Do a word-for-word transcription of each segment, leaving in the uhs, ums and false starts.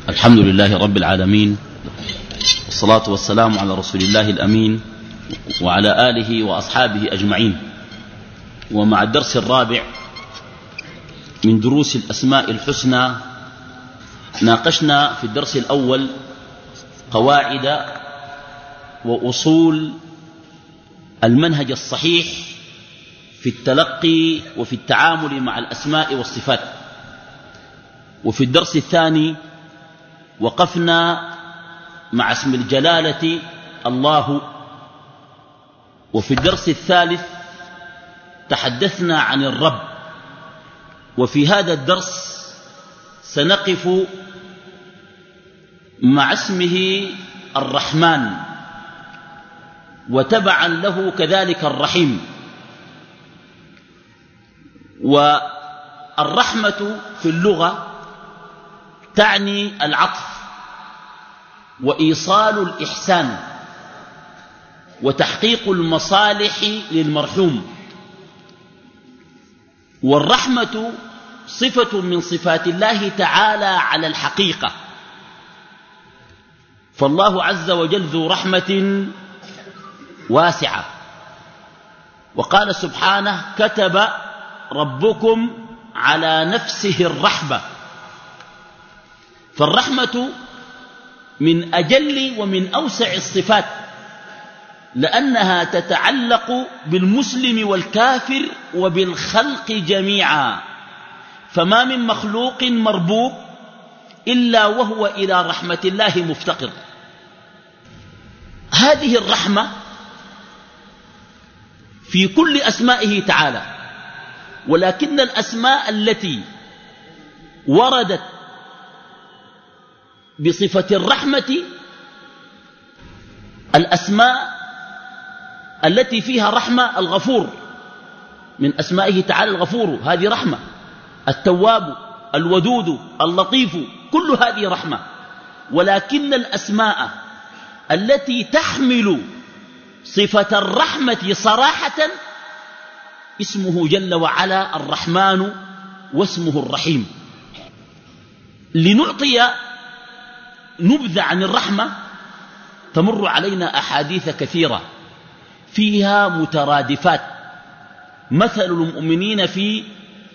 الحمد لله رب العالمين، والصلاة والسلام على رسول الله الأمين وعلى آله وأصحابه أجمعين. ومع الدرس الرابع من دروس الأسماء الحسنى، ناقشنا في الدرس الأول قواعد وأصول المنهج الصحيح في التلقي وفي التعامل مع الأسماء والصفات. وفي الدرس الثاني وقفنا مع اسم الجلالة الله. وفي الدرس الثالث تحدثنا عن الرب. وفي هذا الدرس سنقف مع اسمه الرحمن، وتبعا له كذلك الرحيم. والرحمة في اللغة تعني العطف وإيصال الإحسان وتحقيق المصالح للمرحوم. والرحمة صفة من صفات الله تعالى على الحقيقة، فالله عز وجل ذو رحمة واسعة. وقال سبحانه: كتب ربكم على نفسه الرحمة. فالرحمة من أجل ومن أوسع الصفات، لأنها تتعلق بالمسلم والكافر وبالخلق جميعا، فما من مخلوق مربوب إلا وهو إلى رحمة الله مفتقر. هذه الرحمة في كل أسمائه تعالى، ولكن الأسماء التي وردت بصفة الرحمة الأسماء التي فيها رحمة. الغفور من أسمائه تعالى الغفور، هذه رحمة. التواب، الودود، اللطيف، كل هذه رحمة. ولكن الأسماء التي تحمل صفة الرحمة صراحة اسمه جل وعلا الرحمن، واسمه الرحيم. لنعطي نبذة عن الرحمة تمر علينا أحاديث كثيرة فيها مترادفات. مثل المؤمنين في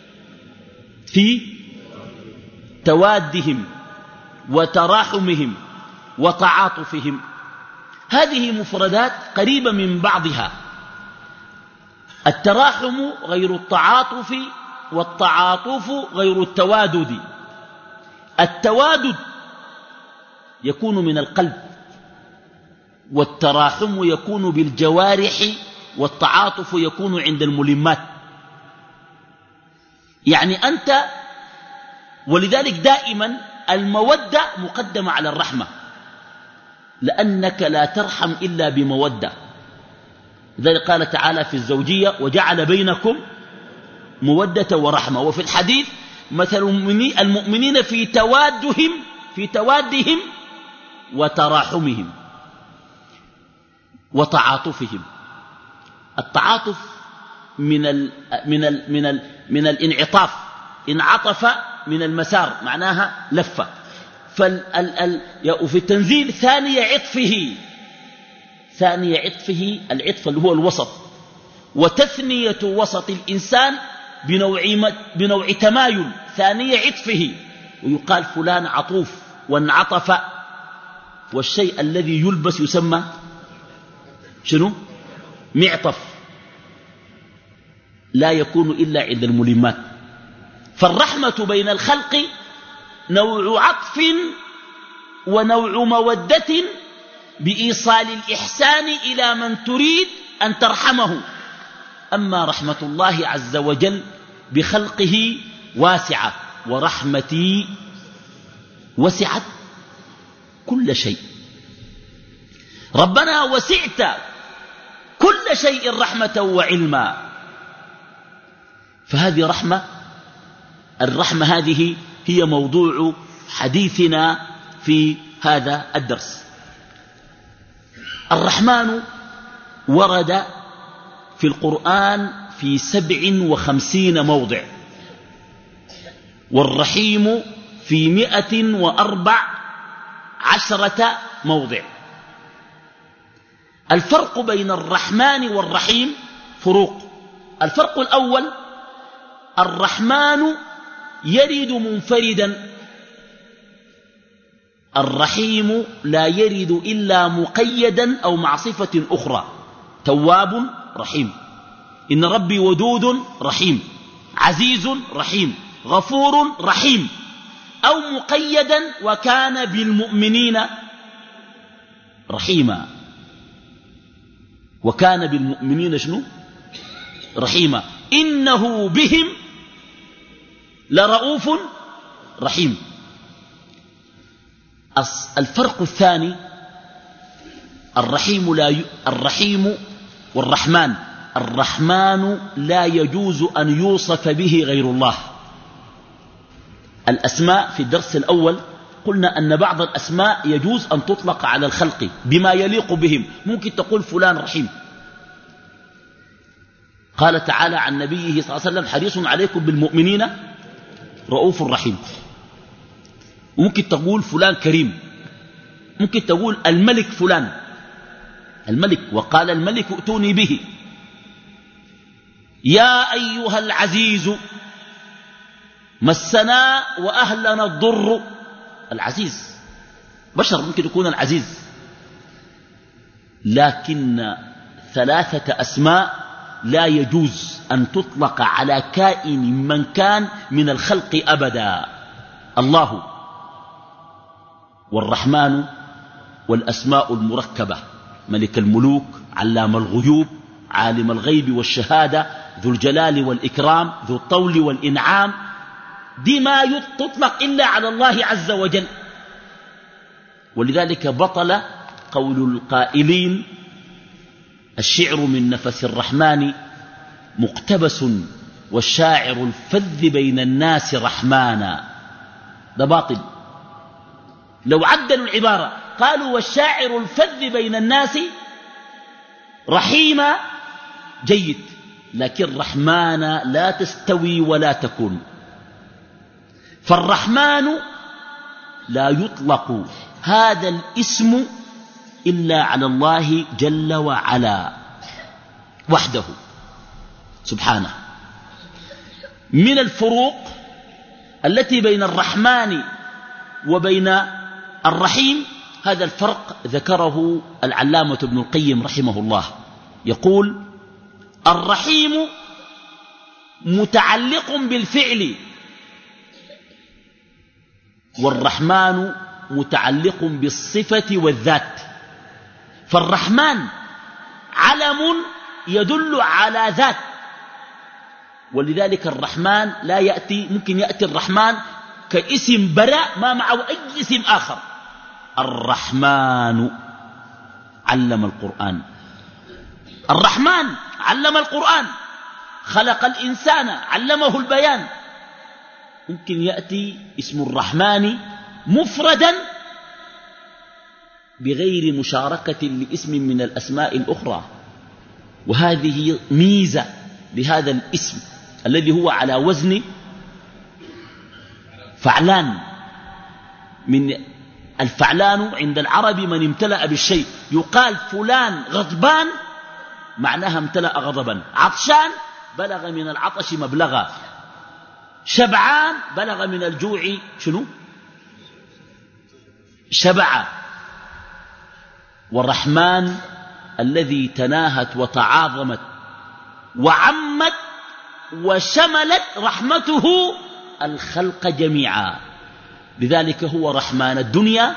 في توادهم وتراحمهم وتعاطفهم. هذه مفردات قريبة من بعضها. التراحم غير التعاطف، والتعاطف غير التوادد. التوادد يكون من القلب، والتراحم يكون بالجوارح، والتعاطف يكون عند الملمات. يعني أنت، ولذلك دائما المودة مقدمة على الرحمة، لأنك لا ترحم إلا بمودة. لذلك قال تعالى في الزوجية: وجعل بينكم مودة ورحمة. وفي الحديث: مثل المؤمنين في توادهم في توادهم وتراحمهم وتعاطفهم. التعاطف من ال من ال من ال من الانعطاف، انعطف من المسار، معناها لفة. وفي التنزيل: ثاني عطفه، ثاني عطفه العطف اللي هو الوسط. وتثنية وسط الإنسان بنوع بنوع تمايل، ثاني عطفه، ويقال فلان عطوف وانعطف. والشيء الذي يلبس يسمى شنو؟ معطف، لا يكون إلا عند الملمات. فالرحمة بين الخلق نوع عطف ونوع مودة بإيصال الإحسان إلى من تريد أن ترحمه. أما رحمة الله عز وجل بخلقه واسعة، ورحمتي وسعت كل شيء. ربنا وسعت كل شيء رحمة وعلما. فهذه رحمة. الرحمة هذه هي موضوع حديثنا في هذا الدرس. الرحمن ورد في القرآن في سبع وخمسين موضع، والرحيم في مئة وأربع عشرة موضع. الفرق بين الرحمن والرحيم فروق. الفرق الأول: الرحمن يرد منفردا، الرحيم لا يرد إلا مقيدا أو مع صفة أخرى. تواب رحيم، إن ربي ودود رحيم، عزيز رحيم، غفور رحيم، أو مقيدا وكان بالمؤمنين رحيما. وكان بالمؤمنين شنو؟ رحيما. إنه بهم لرؤوف رحيم. الفرق الثاني: الرحيم لا ي... الرحيم والرحمن. الرحمن لا يجوز أن يوصف به غير الله. الأسماء في الدرس الأول قلنا أن بعض الأسماء يجوز أن تطلق على الخلق بما يليق بهم. ممكن تقول فلان رحيم. قال تعالى عن نبيه صلى الله عليه وسلم: حريص عليكم بالمؤمنين رؤوف رحيم. ممكن تقول فلان كريم. ممكن تقول الملك فلان، الملك، وقال الملك ائتوني به. يا أيها العزيز مسنا وأهلنا الضر. العزيز بشر، ممكن يكون العزيز، لكن ثلاثة أسماء لا يجوز أن تطلق على كائن من كان من الخلق أبدا: الله والرحمن والأسماء المركبة: ملك الملوك، علام الغيوب، عالم الغيب والشهادة، ذو الجلال والإكرام، ذو الطول والإنعام. دي ما تطلق إلا على الله عز وجل. ولذلك بطل قول القائلين: الشعر من نفس الرحمن مقتبس، والشاعر الفذ بين الناس رحمانا. ده باطل. لو عدلوا العبارة قالوا: والشاعر الفذ بين الناس رحيما، جيد، لكن رحمن لا تستوي ولا تكون. فالرحمن لا يطلق هذا الاسم إلا على الله جل وعلا وحده سبحانه. من الفروق التي بين الرحمن وبين الرحيم هذا الفرق ذكره العلامة ابن القيم رحمه الله. يقول: الرحيم متعلق بالفعل، والرحمن متعلق بالصفة والذات. فالرحمن علم يدل على ذات، ولذلك الرحمن لا يأتي، ممكن يأتي الرحمن كاسم براء ما معه أي اسم آخر. الرحمن علم القرآن، الرحمن علم القرآن، خلق الإنسان، علمه البيان. ممكن يأتي اسم الرحمن مفردا بغير مشاركة لاسم من الأسماء الأخرى. وهذه ميزة لهذا الاسم الذي هو على وزن فعلان. من الفعلان عند العرب من امتلأ بالشيء. يقال فلان غضبان معناها امتلأ غضبا. عطشان بلغ من العطش مبلغا. شبعان بلغ من الجوع شنو؟ شبع. والرحمن الذي تناهت وتعاظمت وعمت وشملت رحمته الخلق جميعا. لذلك هو رحمن الدنيا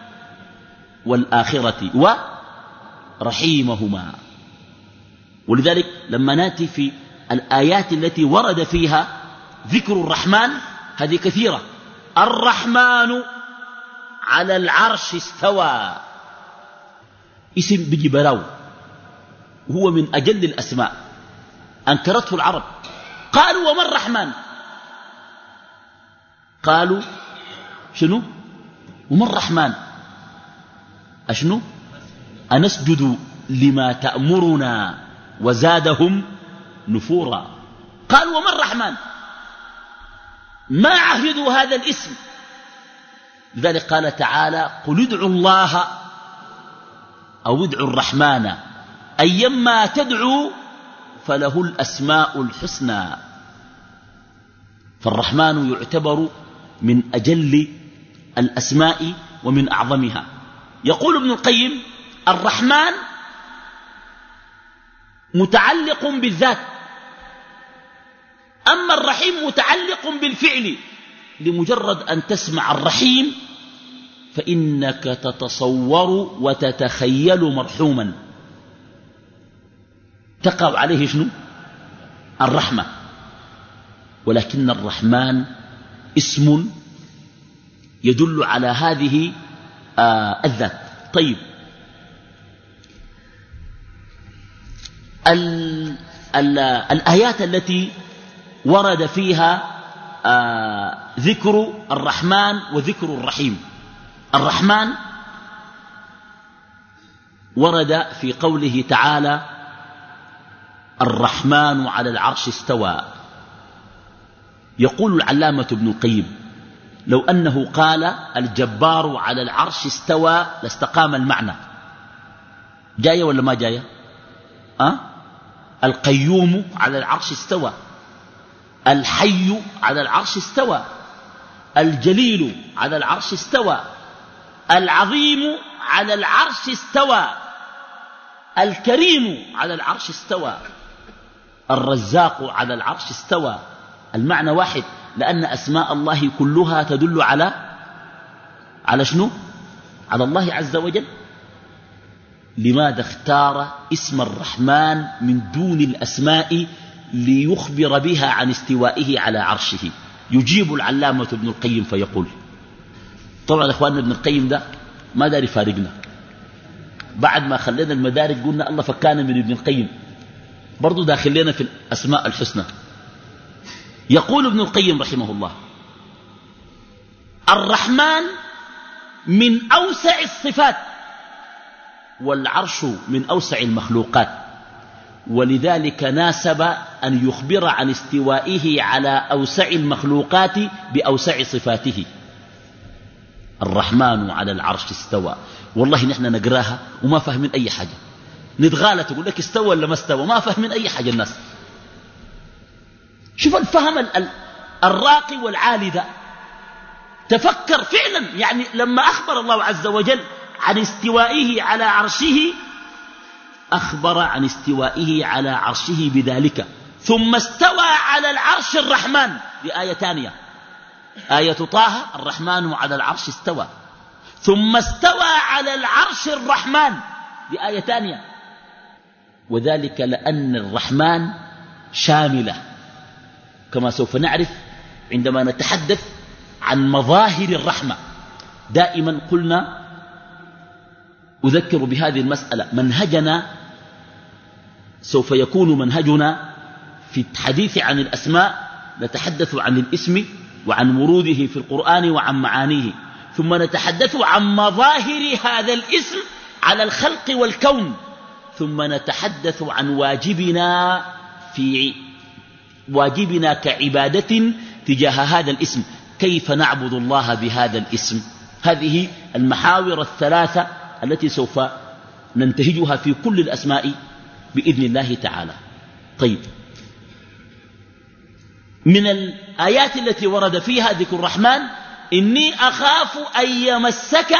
والآخرة ورحيمهما. ولذلك لما ناتي في الآيات التي ورد فيها ذكر الرحمن هذه كثيرة. الرحمن على العرش استوى، اسم بيجي براو، وهو من أجل الأسماء. أنكرته العرب، قالوا: وما الرحمن؟ قالوا: شنو؟ وما الرحمن؟ أشنو؟ أنسجد لما تأمرنا وزادهم نفورا. قالوا: وما الرحمن؟ ما عهدوا هذا الاسم لذلك قال تعالى قل ادعوا الله أو ادعوا الرحمن أيما تدعوا فله الأسماء الحسنى. فالرحمن يعتبر من أجل الأسماء ومن أعظمها. يقول ابن القيم الرحمن متعلق بالذات، أما الرحيم متعلق بالفعل. لمجرد أن تسمع الرحيم فإنك تتصور وتتخيل مرحوما تقع عليه شنو؟ الرحمة. ولكن الرحمن اسم يدل على هذه آه الذات. طيب، ال ال الآيات التي ورد فيها آه ذكر الرحمن وذكر الرحيم. الرحمن ورد في قوله تعالى الرحمن على العرش استوى. يقول العلامة ابن القيم لو أنه قال الجبار على العرش استوى لاستقام المعنى. جاية ولا ما جاية؟ أه؟ القيوم على العرش استوى، الحي على العرش استوى، الجليل على العرش استوى، العظيم على العرش استوى، الكريم على العرش استوى، الرزاق على العرش استوى. المعنى واحد، لأن أسماء الله كلها تدل على على شنو؟ على الله عز وجل. لماذا اختار اسم الرحمن من دون الأسماء ليخبر بها عن استوائه على عرشه؟ يجيب العلامة ابن القيم فيقول، طبعا إخواننا ابن القيم ده ما دار يفارقنا. بعد ما خلينا المدارك قلنا الله فكانا من ابن القيم، برضو داخل لنا في الأسماء الحسنى. يقول ابن القيم رحمه الله الرحمن من أوسع الصفات، والعرش من أوسع المخلوقات، ولذلك ناسب أن يخبر عن استوائه على أوسع المخلوقات بأوسع صفاته. الرحمن على العرش استوى. والله نحن نقراها وما فاهمين أي حاجة، نتغالى تقول لك استوى ولا ما استوى، ما فاهمين أي حاجة الناس. شوف الفهم الراقي والعالي ذا. تفكر فعلا، يعني لما أخبر الله عز وجل عن استوائه على عرشه أخبر عن استوائه على عرشه بذلك، ثم استوى على العرش الرحمن بآية ثانية، آية طه الرحمن على العرش استوى، ثم استوى على العرش الرحمن بآية ثانية. وذلك لأن الرحمن شاملة، كما سوف نعرف عندما نتحدث عن مظاهر الرحمة. دائما قلنا أذكر بهذه المسألة، منهجنا سوف يكون منهجنا في الحديث عن الأسماء نتحدث عن الاسم وعن وروده في القرآن وعن معانيه، ثم نتحدث عن مظاهر هذا الاسم على الخلق والكون، ثم نتحدث عن واجبنا في واجبنا كعبادة تجاه هذا الاسم، كيف نعبد الله بهذا الاسم. هذه المحاور الثلاثة التي سوف ننتهجها في كل الأسماء بإذن الله تعالى. طيب، من الآيات التي ورد فيها ذكر الرحمن إني أخاف أن يمسك،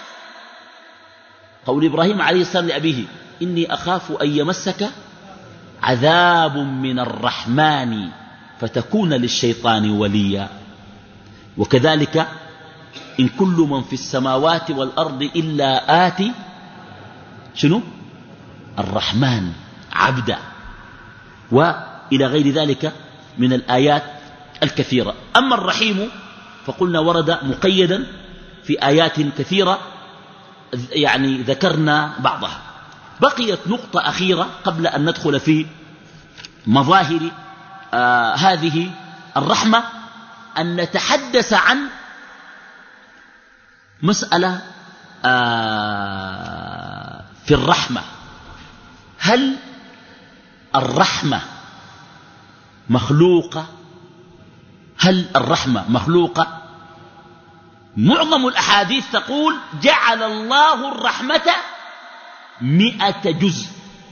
قول إبراهيم عليه السلام لأبيه إني أخاف أن يمسك عذاب من الرحمن فتكون للشيطان وليا. وكذلك إن كل من في السماوات والأرض إلا آتي شنو؟ الرحمن عبدا، وإلى غير ذلك من الآيات الكثيرة. أما الرحيم فقلنا ورد مقيدا في آيات كثيرة، يعني ذكرنا بعضها. بقيت نقطة أخيرة قبل أن ندخل في مظاهر آه هذه الرحمة، أن نتحدث عن مسألة آه في الرحمة. هل الرحمة مخلوقة؟ هل الرحمة مخلوقة معظم الأحاديث تقول جعل الله الرحمة مئة جزء،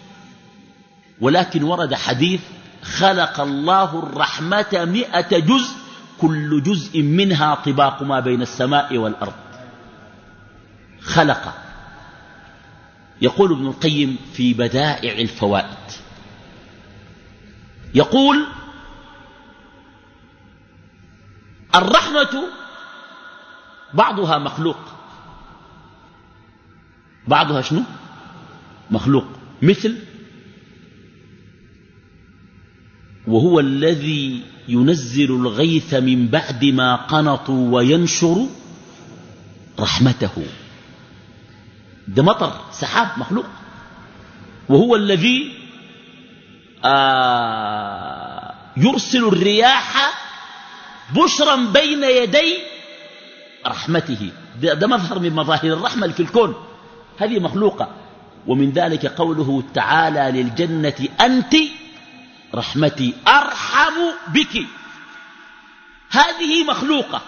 ولكن ورد حديث خلق الله الرحمة مئة جزء كل جزء منها طباق ما بين السماء والأرض. خلق. يقول ابن القيم في بدائع الفوائد، يقول الرحمة بعضها مخلوق، بعضها شنو؟ مخلوق. مثل وهو الذي ينزل الغيث من بعد ما قنطوا وينشر رحمته، ده مطر سحاب مخلوق. وهو الذي آه يرسل الرياح بشرا بين يدي رحمته، ده, ده مظهر من مظاهر الرحمة في الكون، هذه مخلوقة. ومن ذلك قوله تعالى للجنة أنت رحمتي أرحم بك، هذه مخلوقة.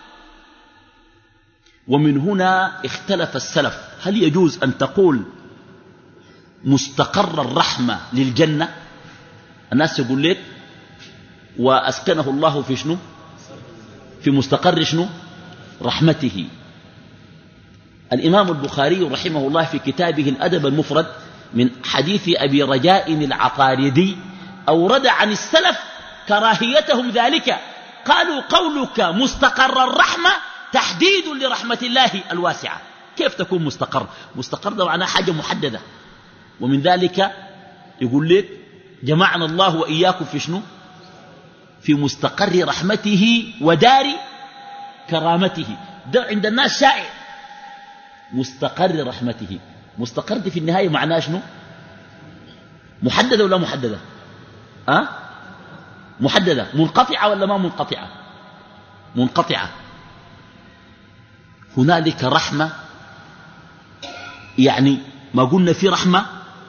ومن هنا اختلف السلف، هل يجوز أن تقول مستقر الرحمة للجنة؟ الناس يقول لك وأسكنه الله في شنو؟ في مستقر شنو؟ رحمته. الإمام البخاري رحمه الله في كتابه الأدب المفرد من حديث أبي رجاء العطاردي أورد عن السلف كراهيتهم ذلك، قالوا قولك مستقر الرحمة تحديد لرحمة الله الواسعة. كيف تكون مستقر؟ مستقر ده معناه حاجة محددة. ومن ذلك يقول لك جمعنا الله وإياكم في شنو؟ في مستقر رحمته ودار كرامته. ده عند الناس شائع، مستقر رحمته. مستقر دي في النهاية معناه شنو؟ محددة ولا محددة؟ أه؟ محددة. منقطعة ولا ما منقطعة؟ منقطعة. هنالك رحمة، يعني ما قلنا في رحمة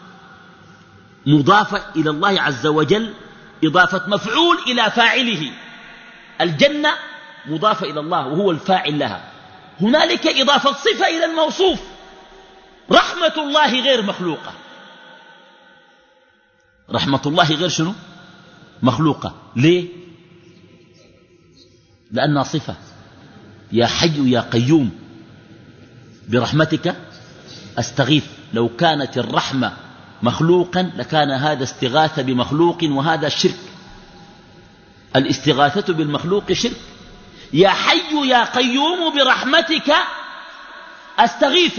مضافة إلى الله عز وجل، إضافة مفعول إلى فاعله. الجنة مضافة إلى الله وهو الفاعل لها. هنالك إضافة صفة إلى الموصوف. رحمة الله غير مخلوقة، رحمة الله غير شنو؟ مخلوقة. ليه؟ لأنها صفة. يا حي يا قيوم برحمتك أستغيث. لو كانت الرحمة مخلوقا لكان هذا استغاثة بمخلوق، وهذا شرك. الاستغاثة بالمخلوق شرك. يا حي يا قيوم برحمتك أستغيث.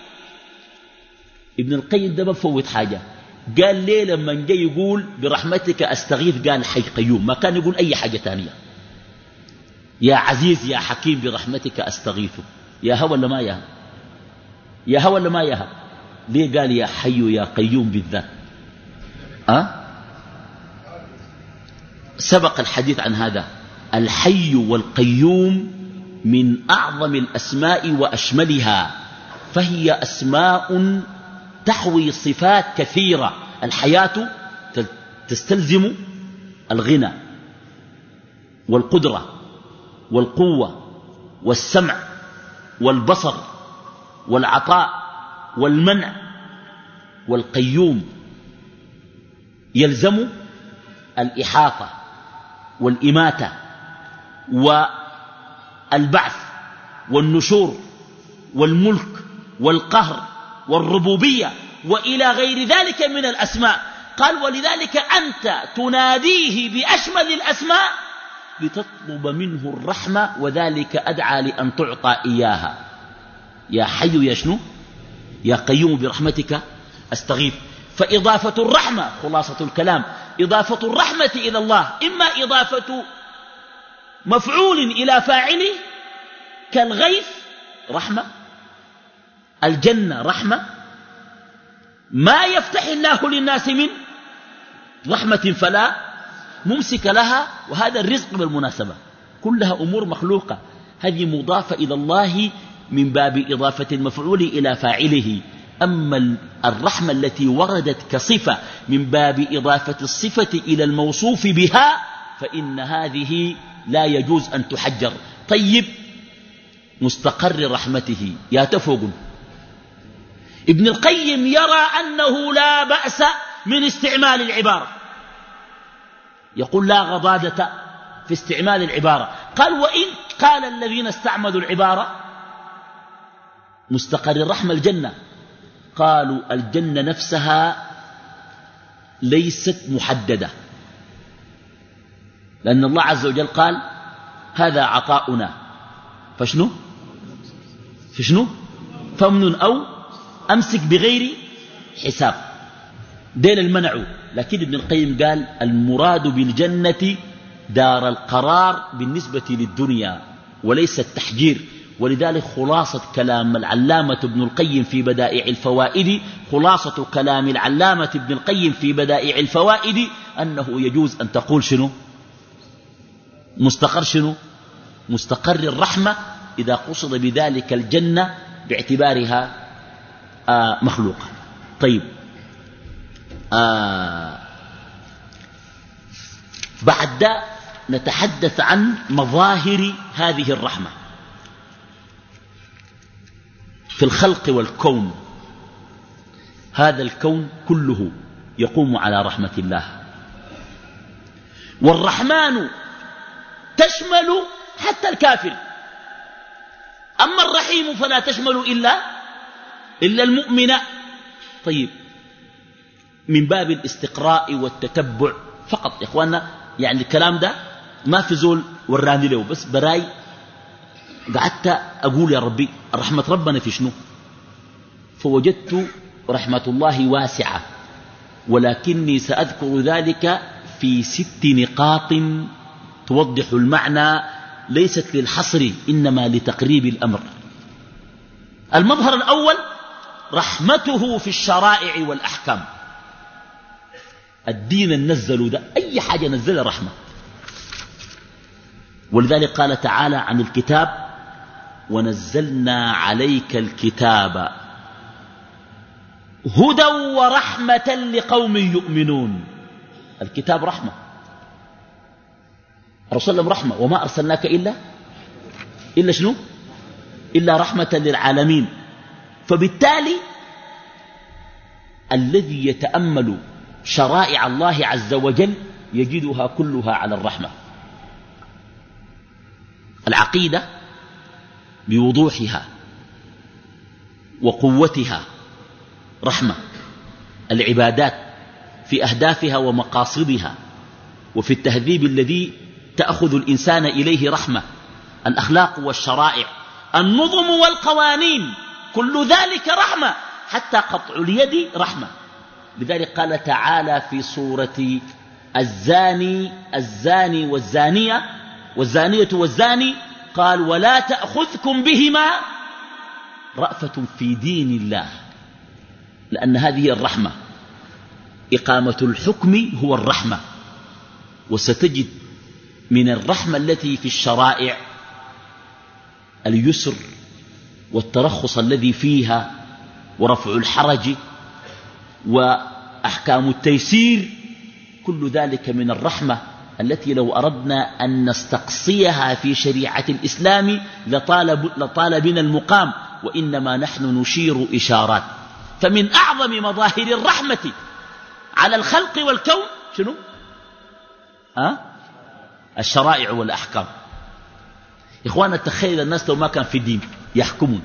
ابن القيم ده بفوت حاجة، قال ليه لما جاي يقول برحمتك أستغيث قال حي قيوم، ما كان يقول أي حاجة تانية. يا عزيز يا حكيم برحمتك أستغيث. يا هو ولا ما يا يا هو ولا ما يا ليه قال يا حي يا قيوم بالذات؟ أه؟ سبق الحديث عن هذا. الحي والقيوم من أعظم الأسماء وأشملها، فهي أسماء تحوي صفات كثيرة. الحياة تستلزم الغنى والقدرة والقوة والسمع والبصر والعطاء والمنع. والقيوم يلزم الإحاطة والإماتة والبعث والنشور والملك والقهر والربوبية وإلى غير ذلك من الأسماء. قال ولذلك أنت تناديه بأشمل الأسماء لتطلب منه الرحمة، وذلك أدعى لأن تعطى إياها. يا حي يا شنو؟ يا قيوم برحمتك أستغيث. فإضافة الرحمة خلاصة الكلام، إضافة الرحمة إلى الله إما إضافة مفعول إلى فاعله كالغيث رحمة، الجنة رحمة، ما يفتح الله للناس من رحمة فلا ممسك لها، وهذا الرزق بالمناسبة كلها أمور مخلوقة، هذه مضافة إلى الله من باب إضافة المفعول إلى فاعله. أما الرحمة التي وردت كصفة من باب إضافة الصفة إلى الموصوف بها فإن هذه لا يجوز أن تحجر. طيب مستقر رحمته يا تفوق. ابن القيم يرى أنه لا بأس من استعمال العبارة، يقول لا غضاضة في استعمال العبارة. قال وإن قال الذين استعملوا العبارة مستقر الرحمة الجنة، قالوا الجنة نفسها ليست محددة، لأن الله عز وجل قال هذا عطاؤنا فشنو فشنو فمن أو أمسك بغير حساب. دين المنع. لكن ابن القيم قال المراد بالجنة دار القرار بالنسبة للدنيا وليس التحجير. ولذلك خلاصة كلام العلامة ابن القيم في بدائع الفوائد خلاصة كلام العلامة ابن القيم في بدائع الفوائد أنه يجوز أن تقول شنو مستقر شنو مستقر الرحمة إذا قصد بذلك الجنة باعتبارها آه مخلوقة. طيب آه بعد نتحدث عن مظاهر هذه الرحمة في الخلق والكون. هذا الكون كله يقوم على رحمة الله، والرحمن تشمل حتى الكافر، أما الرحيم فلا تشمل إلا إلا المؤمن. طيب من باب الاستقراء والتتبع فقط يا إخواننا، يعني الكلام ده ما في زول وراني له، بس براي قعدت أقول يا ربي رحمة ربنا في شنو، فوجدت رحمة الله واسعة، ولكني سأذكر ذلك في ست نقاط توضح المعنى ليست للحصر إنما لتقريب الأمر. المظهر الأول رحمته في الشرائع والأحكام. الدين النزل ده أي حاجة نزل رحمة، ولذلك قال تعالى عن الكتاب ونزلنا عليك الكتاب هدى ورحمة لقوم يؤمنون. الكتاب رحمة، الرسول صلى رحمة، وما أرسلناك إلا إلا شنو إلا رحمة للعالمين. فبالتالي الذي يتأمل شرائع الله عز وجل يجدها كلها على الرحمة. العقيدة بوضوحها وقوتها رحمة، العبادات في أهدافها ومقاصدها وفي التهذيب الذي تأخذ الإنسان إليه رحمة، الأخلاق والشرائع، النظم والقوانين، كل ذلك رحمة، حتى قطع اليد رحمة. لذلك قال تعالى في سورة الزاني الزاني والزانية والزانية والزاني قال ولا تأخذكم بهما رأفة في دين الله، لأن هذه الرحمة إقامة الحكم هو الرحمة. وستجد من الرحمة التي في الشرائع اليسر والترخص الذي فيها ورفع الحرج وأحكام التيسير، كل ذلك من الرحمة التي لو أردنا أن نستقصيها في شريعة الإسلام لطال, لطال بنا المقام، وإنما نحن نشير إشارات. فمن أعظم مظاهر الرحمة على الخلق والكون شنو؟ ها؟ الشرائع والأحكام. إخوانا تخيل الناس لو ما كان في الدين يحكمون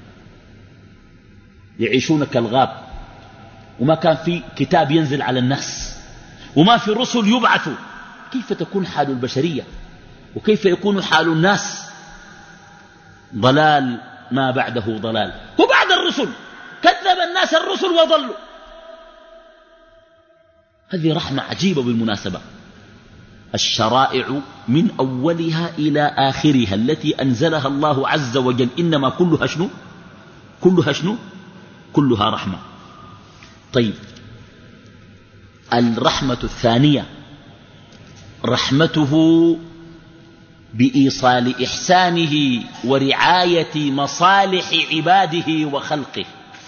يعيشون كالغاب، وما كان في كتاب ينزل على الناس، وما في رسل يبعثوا، كيف تكون حال البشرية وكيف يكون حال الناس؟ ضلال ما بعده ضلال. وبعد الرسل كذب الناس الرسل وضلوا. هذه رحمة عجيبة بالمناسبة. الشرائع من أولها إلى آخرها التي أنزلها الله عز وجل إنما كلها شنو؟ كلها شنو؟ كلها رحمة. طيب الرحمة الثانية رحمته بإيصال إحسانه ورعاية مصالح عباده وخلقه،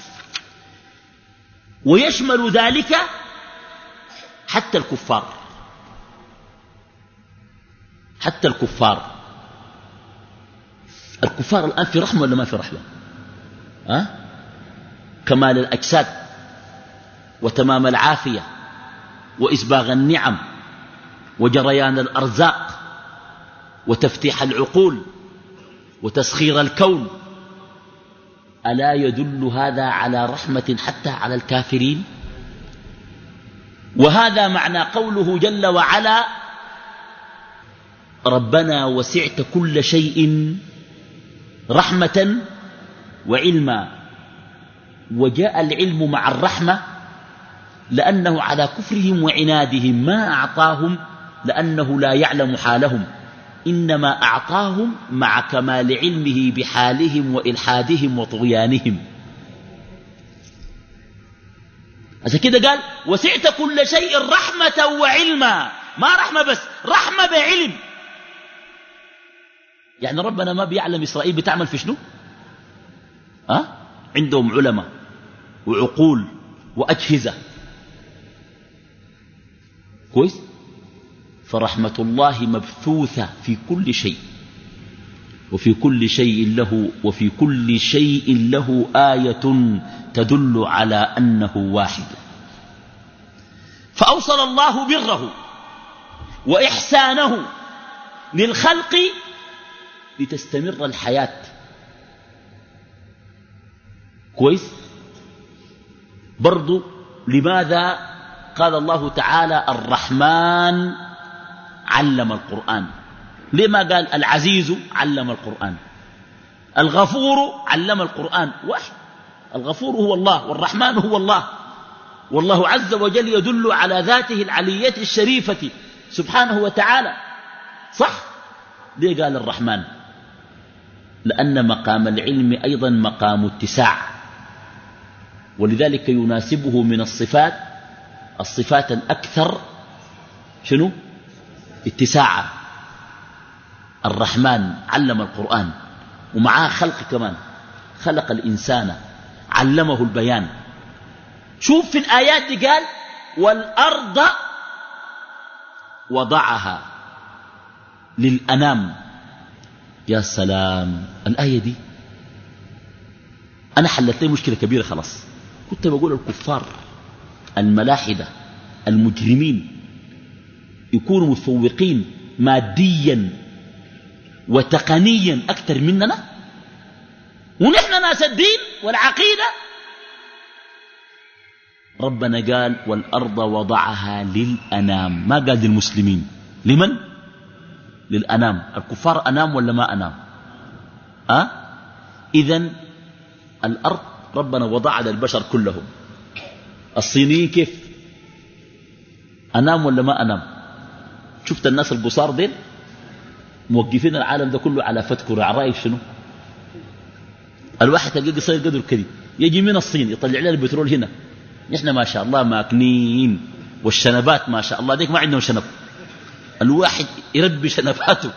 ويشمل ذلك حتى الكفار. حتى الكفار الكفار الآن في رحمة ولا ما في رحمة؟ أه؟ كمال الأجساد وتمام العافية وإسباغ النعم وجريان الأرزاق وتفتيح العقول وتسخير الكون، ألا يدل هذا على رحمة حتى على الكافرين؟ وهذا معنى قوله جل وعلا: ربنا وسعت كل شيء رحمة وعلما. وجاء العلم مع الرحمة لأنه على كفرهم وعنادهم ما أعطاهم لأنه لا يعلم حالهم، إنما أعطاهم مع كمال علمه بحالهم وإلحادهم وطغيانهم. عشان كده قال: وسعت كل شيء رحمة وعلما. ما رحمة بس، رحمة بعلم. يعني ربنا ما بيعلم إسرائيل بتعمل في شنو؟ أه؟ عندهم علماء وعقول وأجهزة، كويس؟ فرحمة الله مبثوثة في كل شيء، وفي كل شيء له وفي كل شيء له آية تدل على أنه واحد. فأوصل الله بره وإحسانه للخلق لتستمر الحياة، كويس؟ برضو لماذا قال الله تعالى الرحمن علم القرآن؟ لما قال العزيز علم القرآن؟ الغفور علم القرآن؟ واحد. الغفور هو الله والرحمن هو الله، والله عز وجل يدل على ذاته العلية الشريفة سبحانه وتعالى، صح؟ ليه قال الرحمن؟ لأن مقام العلم أيضا مقام اتساع، ولذلك يناسبه من الصفات الصفات الأكثر شنو؟ اتساعا. الرحمن علم القرآن ومعاه خلق كمان، خلق الإنسان علمه البيان. شوف في الآيات دي قال: والأرض وضعها للأنام. يا سلام، الآية دي أنا حلت لي مشكلة كبيرة خلاص. كنت بقول الكفار الملاحدة المجرمين يكونوا متفوقين ماديا وتقنيا أكثر مننا، ونحن ناس الدين والعقيدة. ربنا قال: والأرض وضعها للأنام، ما قال للمسلمين. لمن؟ للأنام. الكفار أنام ولا ما أنام؟ أه؟ إذن الأرض ربنا وضعها للبشر كلهم. الصينيين كيف؟ أنام ولا ما أنام؟ شفت الناس القصار دين موقفين العالم ده كله على فتكر. رأيك شنو؟ الواحد تلقى قصير قدر كذي يجي من الصين يطلع لنا البترول هنا، نحن ما شاء الله ماكنين، والشنبات ما شاء الله ديك ما عندهم شنب، الواحد يربي شنباته،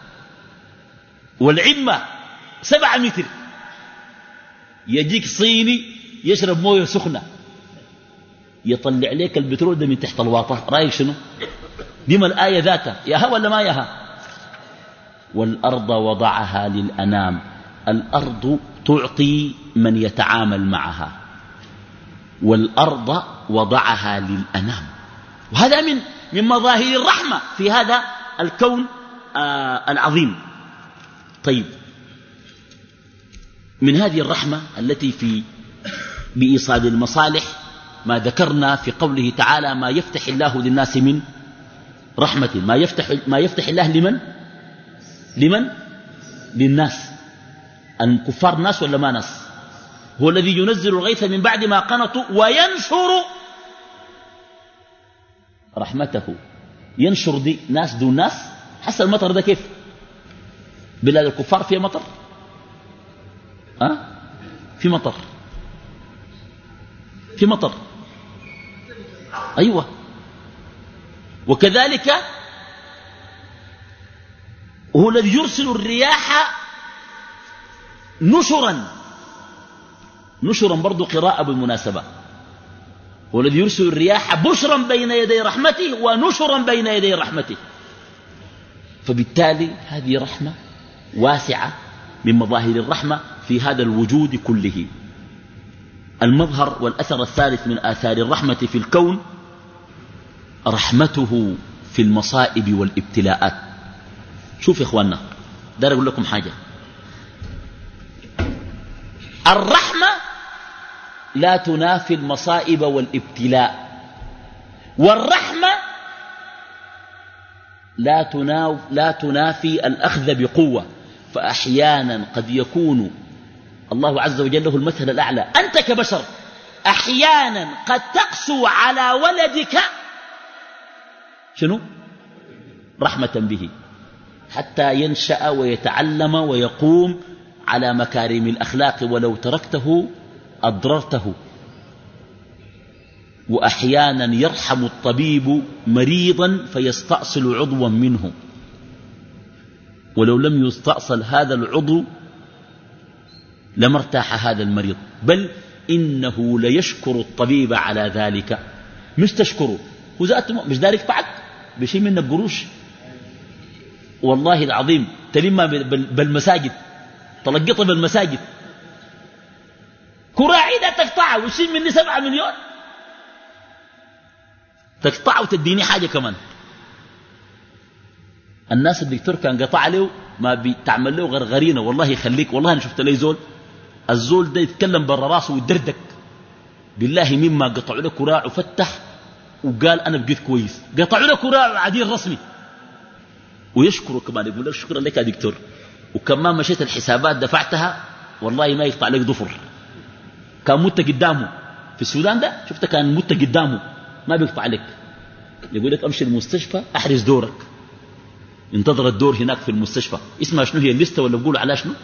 والعمة سبعة متر. يجيك صيني يشرب مويه سخنة يطلع لك البترول ده من تحت الواطة. رأيك شنو؟ دي ما الآية ذاتها، ياها ولا ما ياها؟ والأرض وضعها للأنام. الأرض تعطي من يتعامل معها، والأرض وضعها للأنام. وهذا من من مظاهر الرحمة في هذا الكون آه العظيم. طيب، من هذه الرحمة التي في بإيصال المصالح ما ذكرنا في قوله تعالى: ما يفتح الله للناس من رحمة. ما يفتح, ما يفتح الله لمن؟ لمن؟ للناس. الكفار ناس ولا ما ناس؟ هو الذي ينزل الغيث من بعد ما قنطوا وينشر رحمته. ينشر دي ناس دون ناس. حس المطر ده كيف؟ بلاد الكفار فيها مطر؟ أه؟ في مطر، في مطر، أيوة. وكذلك هو الذي يرسل الرياح نشرا. نشرا برضو قراءة بالمناسبة. هو الذي يرسل الرياح بشرا بين يدي رحمته ونشرا بين يدي رحمته. فبالتالي هذه رحمة واسعة من مظاهر الرحمة في هذا الوجود كله. المظهر والأثر الثالث من آثار الرحمة في الكون رحمته في المصائب والابتلاءات. شوف يا إخواننا، دار أقول لكم حاجة. الرحمة لا تنافي المصائب والابتلاء، والرحمة لا, تناف لا تنافي الأخذ بقوة. فأحيانا قد يكون الله عز وجل له المثل الأعلى، أنت كبشر أحيانا قد تقسو على ولدك شنو؟ رحمة به حتى ينشأ ويتعلم ويقوم على مكارم الأخلاق، ولو تركته أضررته. وأحيانا يرحم الطبيب مريضا فيستأصل عضوا منه، ولو لم يستأصل هذا العضو لما ارتاح هذا المريض، بل إنه ليشكر الطبيب على ذلك. مش تشكره، هو ذاته مش دارك بعد بشيء منك قروش. والله العظيم تلمها بالمساجد، تلقطها بالمساجد، كراعيدة تقطعها وشيء مني سبعة مليون، تقطعها وتديني حاجة كمان. الناس الدكتور كان قطع له ما بتعمل له غرغرينة، والله يخليك. والله أنا شفت لي زول، الزول ده يتكلم برا راسه ويدردك، بالله مما قطعوا له كراع وفتح وقال أنا بقيت كويس. قطعوا له كراع عديل رسمي ويشكره كمان، يقول لك شكرا لك يا دكتور، وكمان مشيت الحسابات دفعتها والله ما يقطع لك ضفر. كان مت قدامه في السودان ده، شفت كان مت قدامه ما بيقطع لك، يقول لك امشي المستشفى احرز دورك، انتظر الدور هناك في المستشفى. اسمها شنو هي الليسته ولا بقولوا على شنو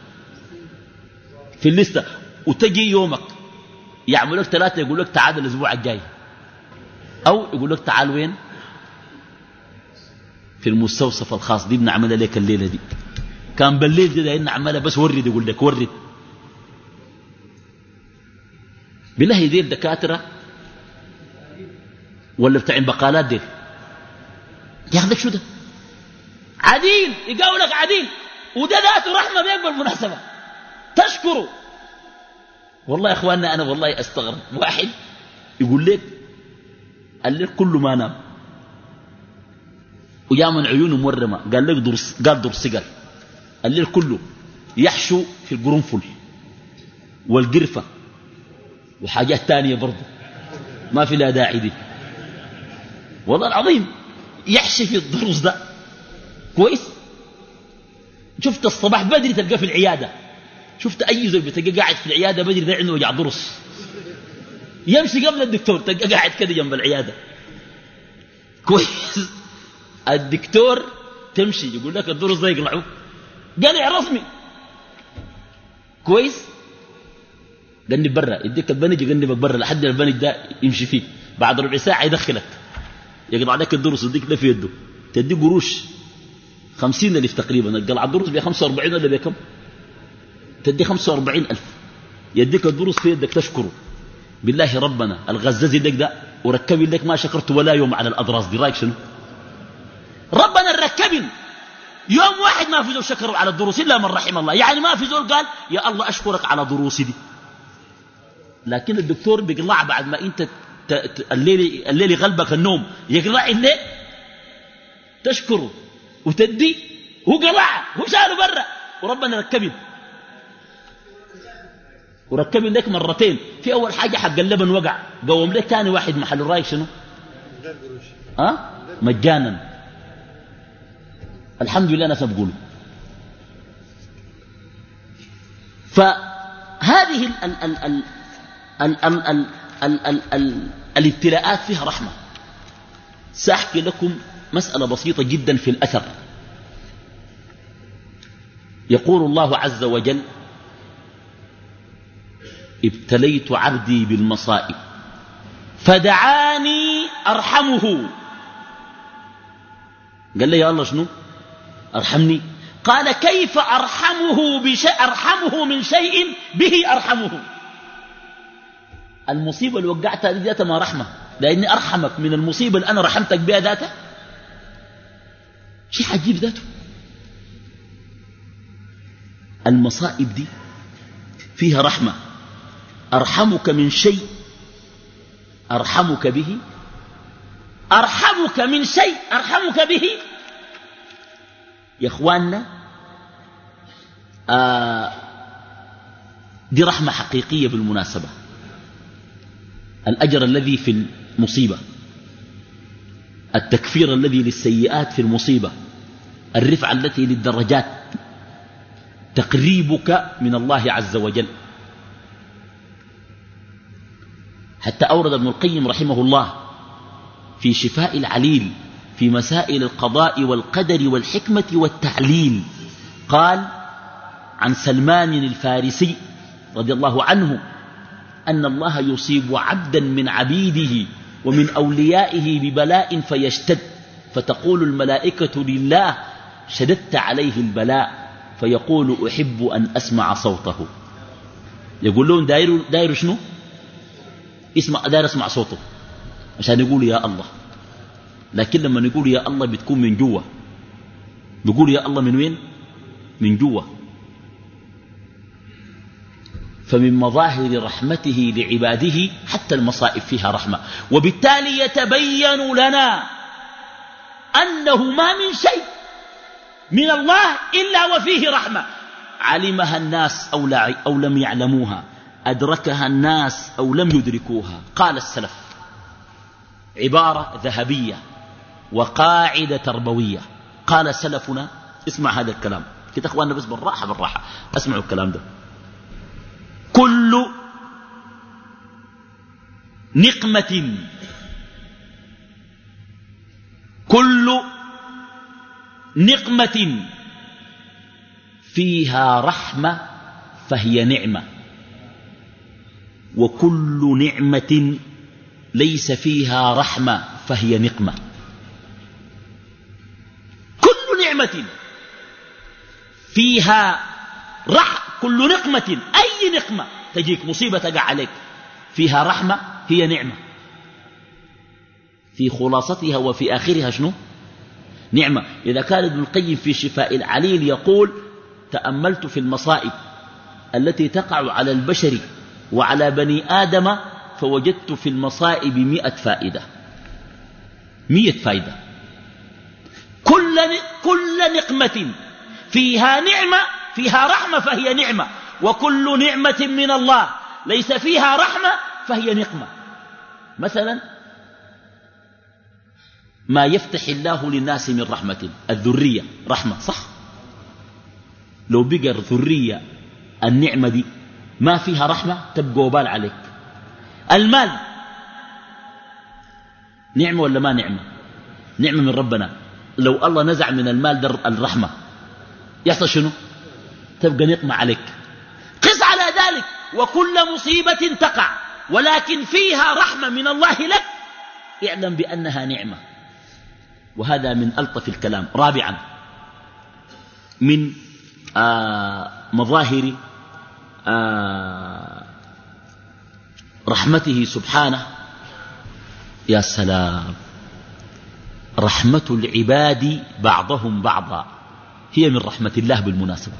في الليسته، وتجي يومك يعمل لك ثلاثه، يقول لك تعال الاسبوع الجاي، او يقول لك تعال وين في المستوصف الخاص دي بنعملها لك الليله دي. كان بالليل دي دايرين نعملها بس ورد، يقول لك ورد. بالله دي الدكاتره ولا بتاع البقالات دي ياخذك شو ده عديل، يقاولك عديل، وده ذاته رحمه بيك بالمناسبه تشكره. والله يا اخواننا انا والله استغرب، واحد يقول لك الليل كله ما نام ويا من عيونه مورمه، قال لك درس، قال درس سقر الليل كله يحشو في القرنفل والقرفه وحاجات تانية برضه ما في لا داعي دي. والله العظيم يحشي في الضرس ده كويس. شفت الصباح بدري تلقاه في العيادة، شفت أي زول بتلقى قاعد في العيادة بدري ده عنده وجع ضرس، يمشي قبل الدكتور تلقى قاعد كده جنب العيادة كويس. الدكتور تمشي يقول لك الضرس ده يقلعوه، قلع رسمي كويس. جنب برا يديك البنج، يجنبك برا لحد البنج ده يمشي فيه، بعد ربع ساعة يدخلك يقطع عليك الضرس يديك ده في يده، تدي قروش خمسين ألف تقريبا، القلع الضرس ب خمسة وأربعين ولا بكم، تدي خمسة وأربعين ألف يديك الضرس في يدك تشكره. بالله ربنا الغزازي لك ده وركبي لك ما شكرت ولا يوم على الأضراس دي، رايك شنو؟ ربنا الركبن يوم واحد ما في زول شكر على الضروس إلا من رحم الله، يعني ما في زول قال يا الله أشكرك على ضروسي دي. لكن الدكتور بيقلع بعد ما انت الليل الليل يغلبك النوم، يقلع الليل تشكره وتدي، هو قلع هو شاله برا، وربنا ركبن وركبن لك مرتين. في اول حاجه حق اللبن وقع، قوم لك ثاني واحد محل الرايك شنو؟ ها أه؟ مجانا. الحمد لله ناس بقولوا. فهذه ال ال ال ال ال ال ال ال ال ال الابتلاءات فيها رحمة. سأحكي لكم مسألة بسيطة جدا في الأثر. يقول الله عز وجل ابتليت عبدي بالمصائب فدعاني أرحمه. قال لي يا الله شنو أرحمني؟ قال كيف أرحمه بشيء أرحمه من شيء به أرحمه. المصيبة اللي وقعتها دي ذاتها ما رحمة، لأني أرحمك من المصيبة اللي أنا رحمتك بها ذاتها شيء عجيب ذاته. المصائب دي فيها رحمة. أرحمك من شيء أرحمك به أرحمك من شيء أرحمك به. يا إخواننا، آه دي رحمة حقيقية بالمناسبة. الأجر الذي في المصيبة، التكفير الذي للسيئات في المصيبة، الرفعة التي للدرجات، تقريبك من الله عز وجل. حتى أورد ابن القيم رحمه الله في شفاء العليل في مسائل القضاء والقدر والحكمة والتعليل، قال عن سلمان الفارسي رضي الله عنه أن الله يصيب عبدا من عبيده ومن أوليائه ببلاء فيشتد، فتقول الملائكة لله شددت عليه البلاء، فيقول أحب أن أسمع صوته. يقول لهم داير, داير شنو؟ اسمع، داير أسمع صوته عشان يقول يا الله. لكن لما نقول يا الله بتكون من جوا، بيقول يا الله من وين؟ من جوا. فمن مظاهر رحمته لعباده حتى المصائب فيها رحمة. وبالتالي يتبين لنا أنه ما من شيء من الله إلا وفيه رحمة، علمها الناس أو, لا أو لم يعلموها، أدركها الناس أو لم يدركوها. قال السلف عبارة ذهبية وقاعدة تربوية. قال سلفنا، اسمع هذا الكلام كده أخواننا، بس بالراحة بالراحة اسمعوا الكلام ده. كل نقمة كل نقمة فيها رحمة فهي نعمة، وكل نعمة ليس فيها رحمة فهي نقمة. كل نعمة فيها رحمة، كل نقمة، أي نقمة تجيك مصيبة تقع عليك فيها رحمة هي نعمة. في خلاصتها وفي آخرها شنو؟ نعمة. إذا كان ابن القيم في شفاء العليل يقول تأملت في المصائب التي تقع على البشر وعلى بني آدم فوجدت في المصائب مئة فائدة، مئة فائدة. كل كل نقمة فيها نعمة فيها رحمة فهي نعمة، وكل نعمة من الله ليس فيها رحمة فهي نقمة. مثلا ما يفتح الله للناس من رحمة، الذرية رحمة صح؟ لو بقى الذرية النعمة دي ما فيها رحمة تبقى وبال عليك. المال نعمة ولا ما نعمة؟ نعمة من ربنا. لو الله نزع من المال در الرحمة يحصل شنو؟ تبقى نقمة عليك. قس على ذلك، وكل مصيبة تقع ولكن فيها رحمة من الله لك اعلم بأنها نعمة. وهذا من ألطف الكلام. رابعا من آه مظاهر آه رحمته سبحانه، يا سلام، رحمة العباد بعضهم بعضا هي من رحمة الله بالمناسبة.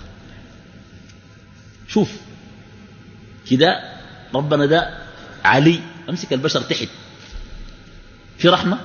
شوف كده ربنا ده علي، امسك البشر تحت، في رحمة؟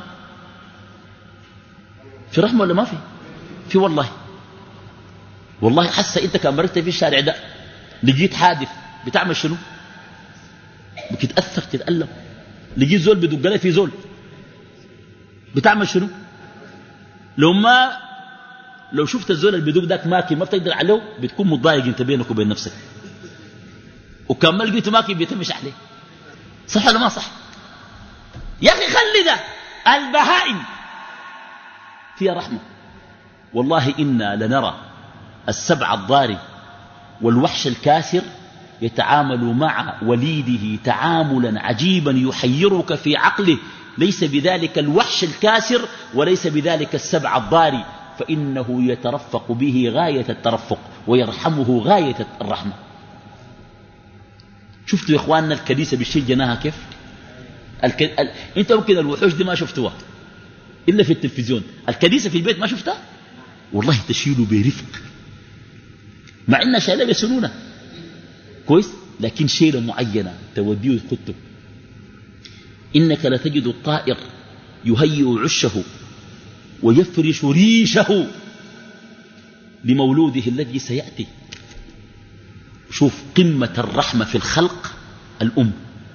في رحمة ولا ما في؟ في والله. والله حاسة انت كان مركت في الشارع ده لقيت حادث بتعمل شنو؟ بتتأثر تتألم. لقيت زول بدق لك في زول بتعمل شنو؟ لو ما لو شفت الزول اللي بدق داك ماكي ما بتقدر عليه بتكون متضايق انت بينك وبين نفسك، وكان ما لقيته ماكي بيتمش عليه. صح ولا ما صح؟ يا اخي خلي ده البهائم فيها رحمة. والله إنا لنرى السبع الضاري والوحش الكاسر يتعامل مع وليده تعاملا عجيبا يحيرك في عقله، ليس بذلك الوحش الكاسر وليس بذلك السبع الضاري، فإنه يترفق به غاية الترفق ويرحمه غاية الرحمة. شفتوا يا إخواننا الكنيسة بالشيء جناها كيف؟ الك... ال... انت ممكن الوحوش دي ما شفتوها إلا في التلفزيون، الكنيسة في البيت ما شفتها؟ والله تشيله برفق مع إنها شايلة بسنونة كويس، لكن شيلة معينة توديه وتخطه. إنك لتجد الطائر يهيئ عشه ويفرش ريشه لمولوده الذي سيأتي. شوف قمة الرحمة في الخلق، الأم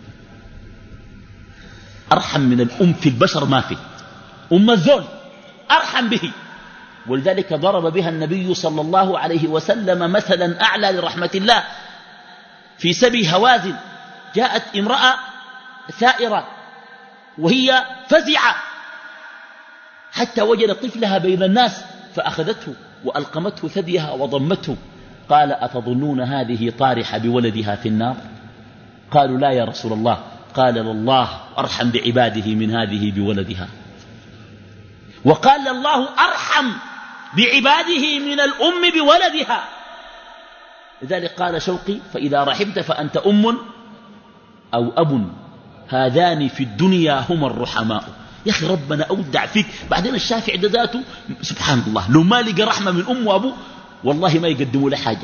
أرحم من الأم في البشر ما في، أم الزول أرحم به، ولذلك ضرب بها النبي صلى الله عليه وسلم مثلا أعلى لرحمة الله في سبي هوازن. جاءت امرأة ثائرة وهي فزعة حتى وجدت طفلها بين الناس فأخذته وألقمته ثديها وضمته. قال أتظنون هذه طارحة بولدها في النار؟ قالوا لا يا رسول الله. قال الله أرحم بعباده من هذه بولدها. وقال الله أرحم بعباده من الأم بولدها. لذلك قال شوقي فإذا رحمت فأنت أم أو أب، هذان في الدنيا هما الرحماء. يا أخي ربنا أودع فيك. بعدين الشافع ده ذاته سبحان الله لو ما لقى رحمة من أم وأبو والله ما يقدموا له حاجة،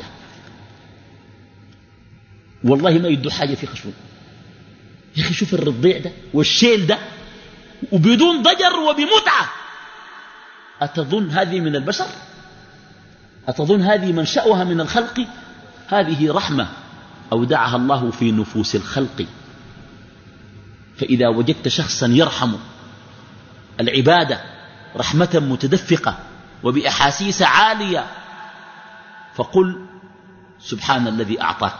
والله ما يدوا حاجة في خشون. يا أخي شوف الرضيع ده والشيل ده وبدون ضجر وبمتعة. أتظن هذه من البشر؟ أتظن هذه منشأها من الخلق؟ هذه رحمة أودعها الله في نفوس الخلق. فإذا وجدت شخصا يرحم العبادة رحمة متدفقة وبأحاسيس عالية فقل سبحان الذي أعطاك،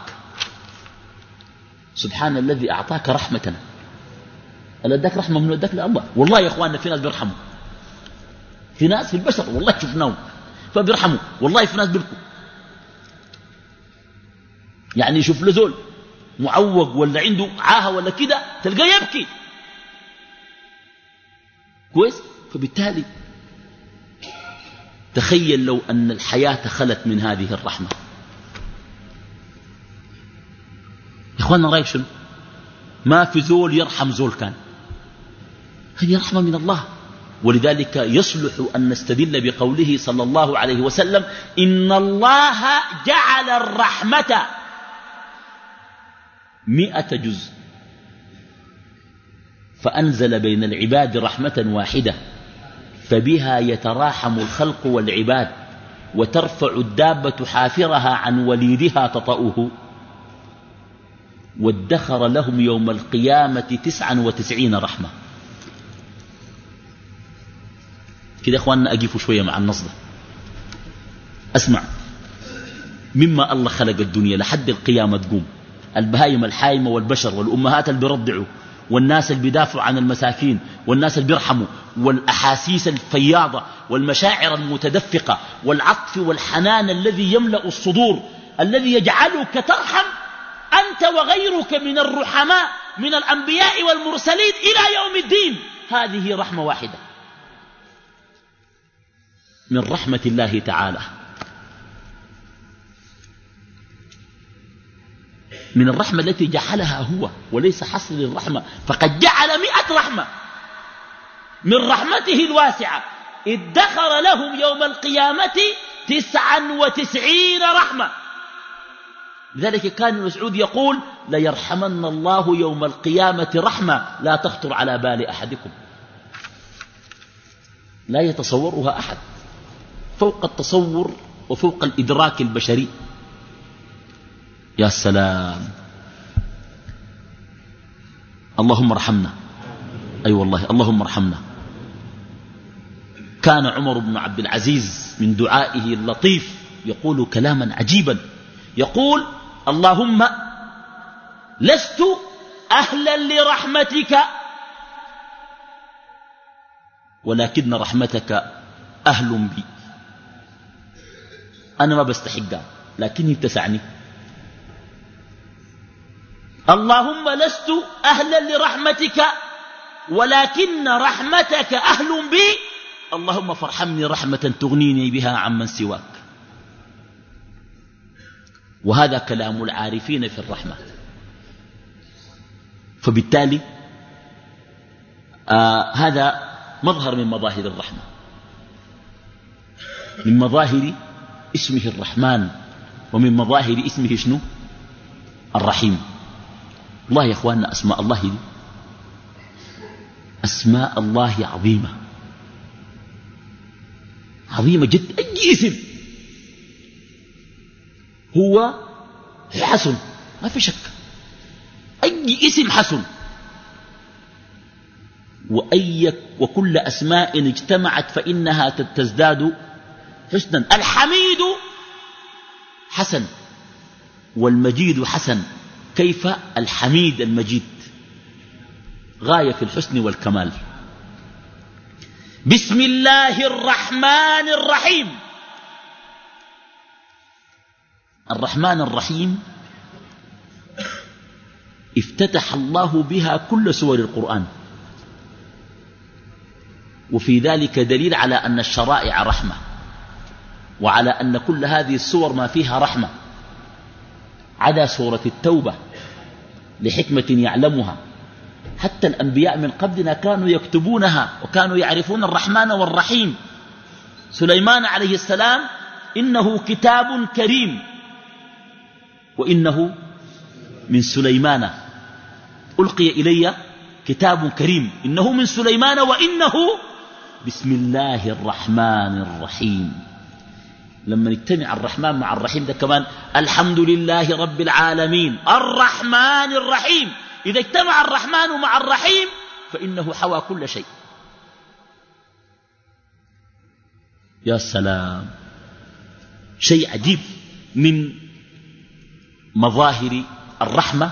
سبحان الذي أعطاك رحمة. ألا اداك رحمة من اداك لله. والله يا أخواننا في ناس بيرحموا، في ناس في البشر والله شفناهم فبيرحموا، والله في ناس بيبكوا. يعني يشوف له زول معوق ولا عنده عاهة ولا كده تلقاه يبكي كويس. فبالتالي تخيل لو أن الحياة خلت من هذه الرحمة. يا إخواننا رأيك شنو؟ ما في زول يرحم زول كان، هذه رحمة من الله. ولذلك يصلح أن نستدل بقوله صلى الله عليه وسلم إن الله جعل الرحمة مئة جزء فأنزل بين العباد رحمة واحدة فبها يتراحم الخلق والعباد وترفع الدابة حافرها عن وليدها تطأه وادخر لهم يوم القيامة تسعا وتسعين رحمة. كده أخواننا أقفوا شوية مع النص ده. أسمع مما الله خلق الدنيا لحد القيامة تقوم، البهايم الحايمة والبشر والأمهات اللي بيرضعوا والناس اللي بيدافعوا عن المساكين والناس اللي بيرحموا والأحاسيس الفياضة والمشاعر المتدفقة والعطف والحنان الذي يملأ الصدور الذي يجعلك ترحم أنت وغيرك من الرحماء من الأنبياء والمرسلين إلى يوم الدين. هذه رحمة واحدة من رحمة الله تعالى، من الرحمة التي جعلها هو وليس حصر للرحمة، فقد جعل مئة رحمة من رحمته الواسعة ادخر لهم يوم القيامة تسعا وتسعين رحمة. لذلك كان ابن مسعود يقول ليرحمن الله يوم القيامة رحمة لا تخطر على بال أحدكم، لا يتصورها أحد، فوق التصور وفوق الإدراك البشري. يا سلام، اللهم ارحمنا، أي أيوة والله اللهم ارحمنا. كان عمر بن عبد العزيز من دعائه اللطيف يقول كلاما عجيبا، يقول اللهم لست أهلا لرحمتك ولكن رحمتك أهل بي. أنا ما بستحقها لكني تسعني. اللهم لست أهلا لرحمتك ولكن رحمتك أهل بي، اللهم فارحمني رحمة تغنيني بها عمن سواك. وهذا كلام العارفين في الرحمة. فبالتالي آه هذا مظهر من مظاهر الرحمة، من مظاهر اسمه الرحمن ومن مظاهر اسمه شنو؟ الرحيم. والله يا اخواننا اسماء الله دي اسماء الله عظيمة عظيمة جدا. اي اسم هو حسن ما في شك، اي اسم حسن، وأي وكل أسماء اجتمعت فإنها تزداد حسنا. الحميد حسن والمجيد حسن. كيف الحميد المجيد؟ غاية في الحسن والكمال. بسم الله الرحمن الرحيم. الرحمن الرحيم افتتح الله بها كل سور القرآن، وفي ذلك دليل على أن الشرائع رحمة، وعلى أن كل هذه السور ما فيها رحمة، عدا سورة التوبة لحكمة يعلمها. حتى الأنبياء من قبلنا كانوا يكتبونها وكانوا يعرفون الرحمن والرحيم. سليمان عليه السلام إنه كتاب كريم وإنه من سليمان ألقي إلي كتاب كريم إنه من سليمان وإنه بسم الله الرحمن الرحيم. لما نجتمع الرحمن مع الرحيم ده كمان الحمد لله رب العالمين الرحمن الرحيم. إذا اجتمع الرحمن مع الرحيم فإنه حوى كل شيء. يا سلام، شيء عجيب. من مظاهر الرحمة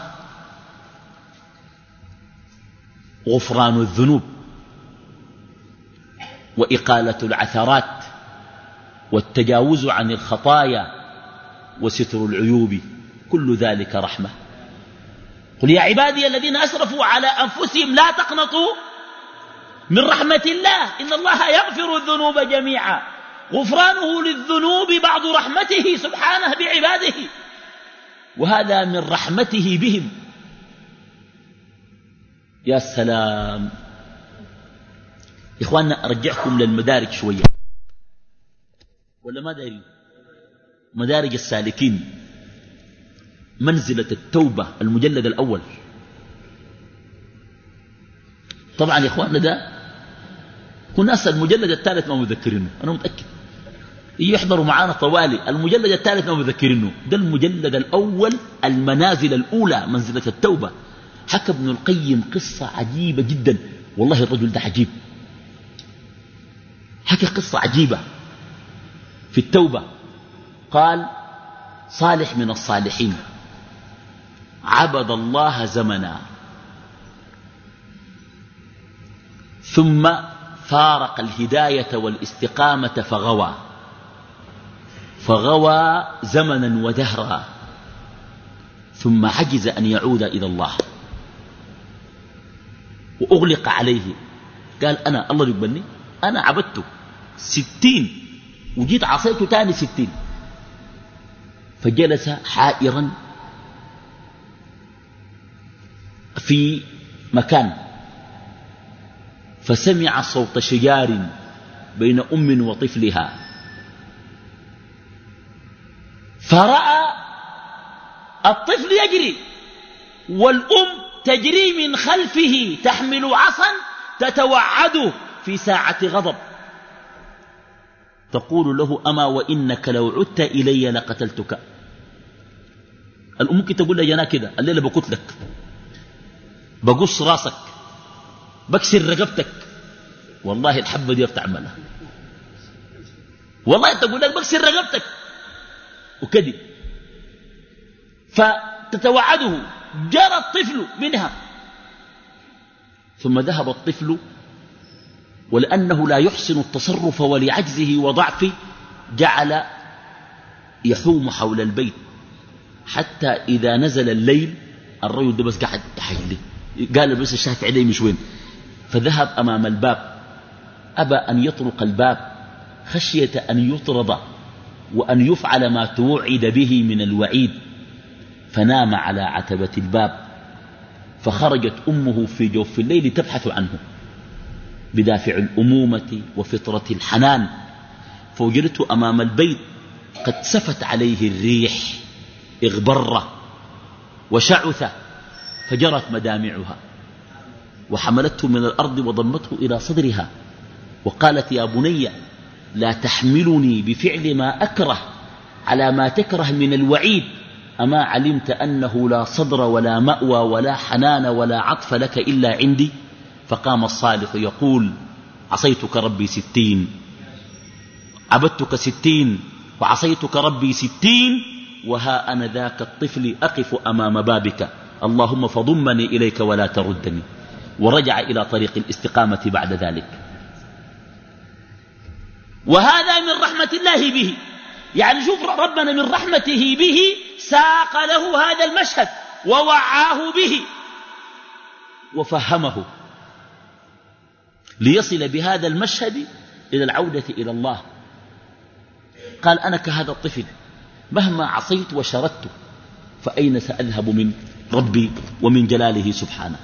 غفران الذنوب وإقالة العثرات والتجاوز عن الخطايا وستر العيوب، كل ذلك رحمة. قل يا عبادي الذين أسرفوا على أنفسهم لا تقنطوا من رحمة الله إن الله يغفر الذنوب جميعا. غفرانه للذنوب بعض رحمته سبحانه بعباده، وهذا من رحمته بهم. يا سلام يا إخواننا، أرجعكم للمدارج شوية، ولا ما دارين؟ مدارج السالكين، منزلة التوبة المجلد الأول. طبعا يا إخواننا ده كنا أسأل المجلد الثالث ما مذكرينه، أنا متأكد يحضروا معانا طوالي. المجلد الثالث ما مذكرينه، ده المجلد الأول، المنازل الأولى، منزلة التوبة. حكى ابن القيم قصة عجيبة جدا، والله الرجل ده عجيب. حكى قصة عجيبة في التوبة. قال صالح من الصالحين عبد الله زمنا ثم فارق الهداية والاستقامة فغوى فغوى زمنا ودهرا ثم عجز أن يعود إلى الله وأغلق عليه. قال أنا الله يقبلني، أنا عبدته ستين وجيت عصيته تاني ستين. فجلس حائرا في مكان، فسمع صوت شجار بين أم وطفلها، فرأى الطفل يجري والأم تجري من خلفه تحمل عصا تتوعده في ساعة غضب، تقول له أما وإنك لو عدت إلي لقتلتك. الأم ممكن تقول لي أنا كده الليلة بقتلك، بقص راسك، بكسر رقبتك. والله الحبة دي بتعملها، والله تقول لك بكسر رقبتك وكذب. فتتوعده، جرى الطفل منها، ثم ذهب الطفل، ولأنه لا يحسن التصرف ولعجزه وضعفه جعل يحوم حول البيت، حتى إذا نزل الليل الرجل ده بس قاعد يحيلي، قال بس الشاف عليه مش وين. فذهب أمام الباب، أبى أن يطرق الباب خشية أن يطرد وأن يفعل ما توعد به من الوعيد، فنام على عتبة الباب. فخرجت أمه في جوف الليل تبحث عنه بدافع الأمومة وفطرة الحنان، فوجدته أمام البيت قد سفت عليه الريح اغبر وشعث فجرت مدامعها، وحملته من الأرض وضمته إلى صدرها وقالت يا بني لا تحملني بفعل ما أكره على ما تكره من الوعيد، أما علمت أنه لا صدر ولا مأوى ولا حنان ولا عطف لك إلا عندي. فقام الصالح يقول عصيتك ربي ستين، عبدتك ستين، وعصيتك ربي ستين، وها أنا ذاك الطفل أقف أمام بابك، اللهم فضمني إليك ولا تردني. ورجع إلى طريق الاستقامة بعد ذلك. وهذا من رحمة الله به، يعني شوف ربنا من رحمته به ساق له هذا المشهد ووعاه به وفهمه ليصل بهذا المشهد إلى العودة إلى الله. قال أنا كهذا الطفل مهما عصيت وشردت فأين سأذهب من ربي ومن جلاله سبحانه.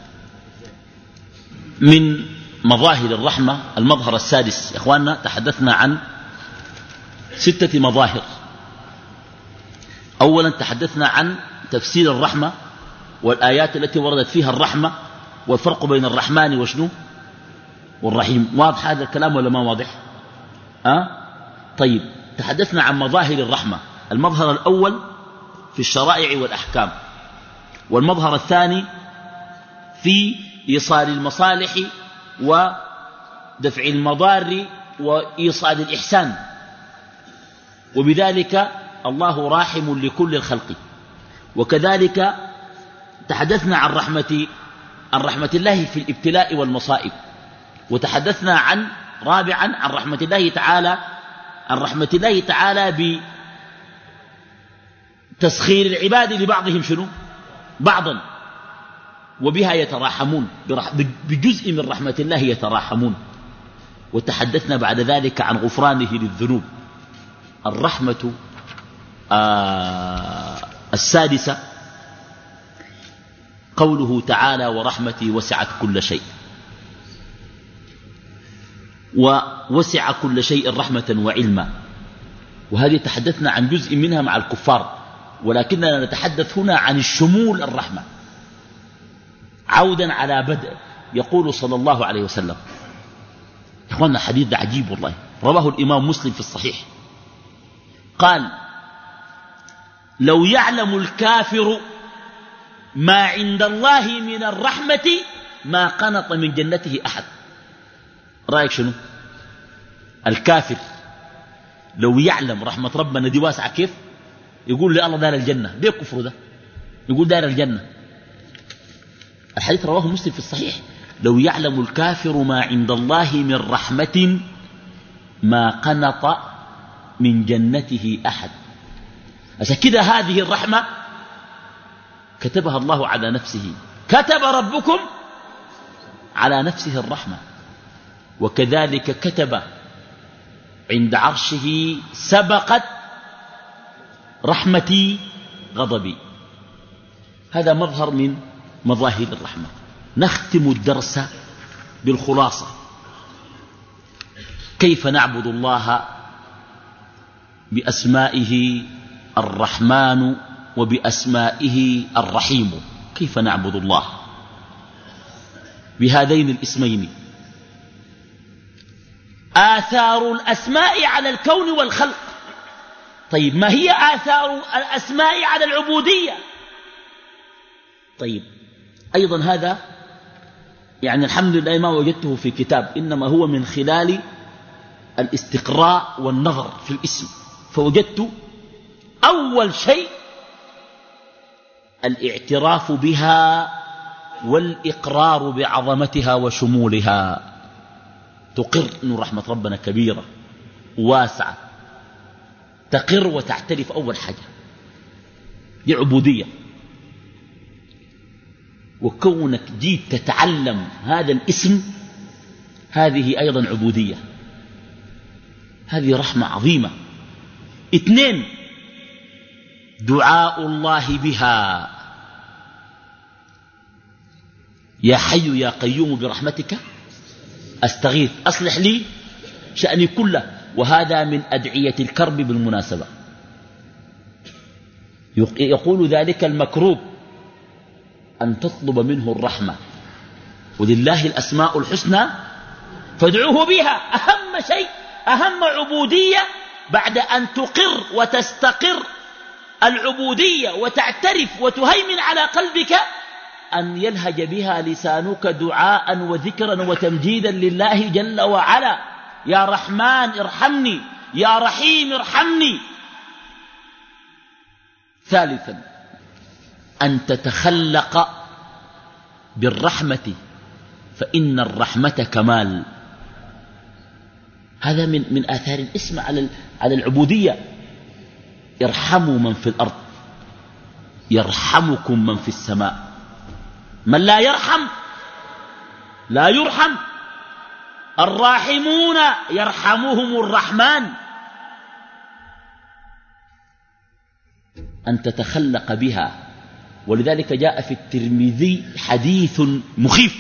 من مظاهر الرحمة المظهر السادس. يا إخواننا تحدثنا عن ستة مظاهر. أولا تحدثنا عن تفسير الرحمة والآيات التي وردت فيها الرحمة والفرق بين الرحمن وشنو والرحيم. واضح هذا الكلام ولا ما واضح؟ أه؟ طيب تحدثنا عن مظاهر الرحمة. المظهر الأول في الشرائع والأحكام، والمظهر الثاني في إيصال المصالح ودفع المضار وإيصال الإحسان، وبذلك الله راحم لكل الخلق. وكذلك تحدثنا عن رحمة عن رحمة الله في الابتلاء والمصائب، وتحدثنا عن رابعا عن رحمة الله تعالى عن رحمة الله تعالى بتسخير العباد لبعضهم شنو بعضا، وبها يتراحمون، بجزء من رحمة الله يتراحمون. وتحدثنا بعد ذلك عن غفرانه للذنوب. الرحمة آه السادسة قوله تعالى ورحمتي وسعت كل شيء. ووسع كل شيء رحمة وعلما، وهذه تحدثنا عن جزء منها مع الكفار، ولكننا نتحدث هنا عن الشمول الرحمة. عودا على بدء يقول صلى الله عليه وسلم، إخواننا حديث عجيب والله، رواه الإمام مسلم في الصحيح، قال لو يعلم الكافر ما عند الله من الرحمة ما قنط من جنته أحد. رأيك شنو؟ الكافر لو يعلم رحمة ربنا دي واسعة كيف يقول لي الله دار الجنة، ليه كفر ده؟ يقول دار الجنة. الحديث رواه مسلم في الصحيح، لو يعلم الكافر ما عند الله من رحمة ما قنط من جنته أحد. عشان كده هذه الرحمة كتبها الله على نفسه، كتب ربكم على نفسه الرحمة، وكذلك كتب عند عرشه سبقت رحمتي غضبي. هذا مظهر من مظاهر الرحمة. نختم الدرس بالخلاصة. كيف نعبد الله بأسمائه الرحمن وبأسمائه الرحيم؟ كيف نعبد الله بهذين الاسمين؟ آثار الأسماء على الكون والخلق. طيب ما هي آثار الأسماء على العبودية؟ طيب أيضا هذا يعني الحمد لله ما وجدته في كتاب، إنما هو من خلال الاستقراء والنظر في الاسم. فوجدت أول شيء الاعتراف بها والإقرار بعظمتها وشمولها. تقر أن رحمة ربنا كبيرة واسعة، تقر وتعترف. أول حاجة دي عبودية. وكونك جيت تتعلم هذا الاسم هذه أيضا عبودية، هذه رحمة عظيمة. اثنين دعاء الله بها، يا حي يا قيوم برحمتك أستغيث أصلح لي شأني كله. وهذا من أدعية الكرب بالمناسبة. يقول ذلك المكروب أن تطلب منه الرحمة، ولله الأسماء الحسنى فادعوه بها. أهم شيء، أهم عبودية بعد أن تقر وتستقر العبودية وتعترف وتهيمن على قلبك أن يلهج بها لسانك دعاء وذكرا وتمجيدا لله جل وعلا. يا رحمن ارحمني، يا رحيم ارحمني. ثالثا أن تتخلق بالرحمة، فإن الرحمة كمال. هذا من من آثار الاسم على على العبودية. ارحموا من في الأرض يرحمكم من في السماء. من لا يرحم لا يرحم. الراحمون يرحمهم الرحمن. أن تتخلق بها. ولذلك جاء في الترمذي حديث مخيف،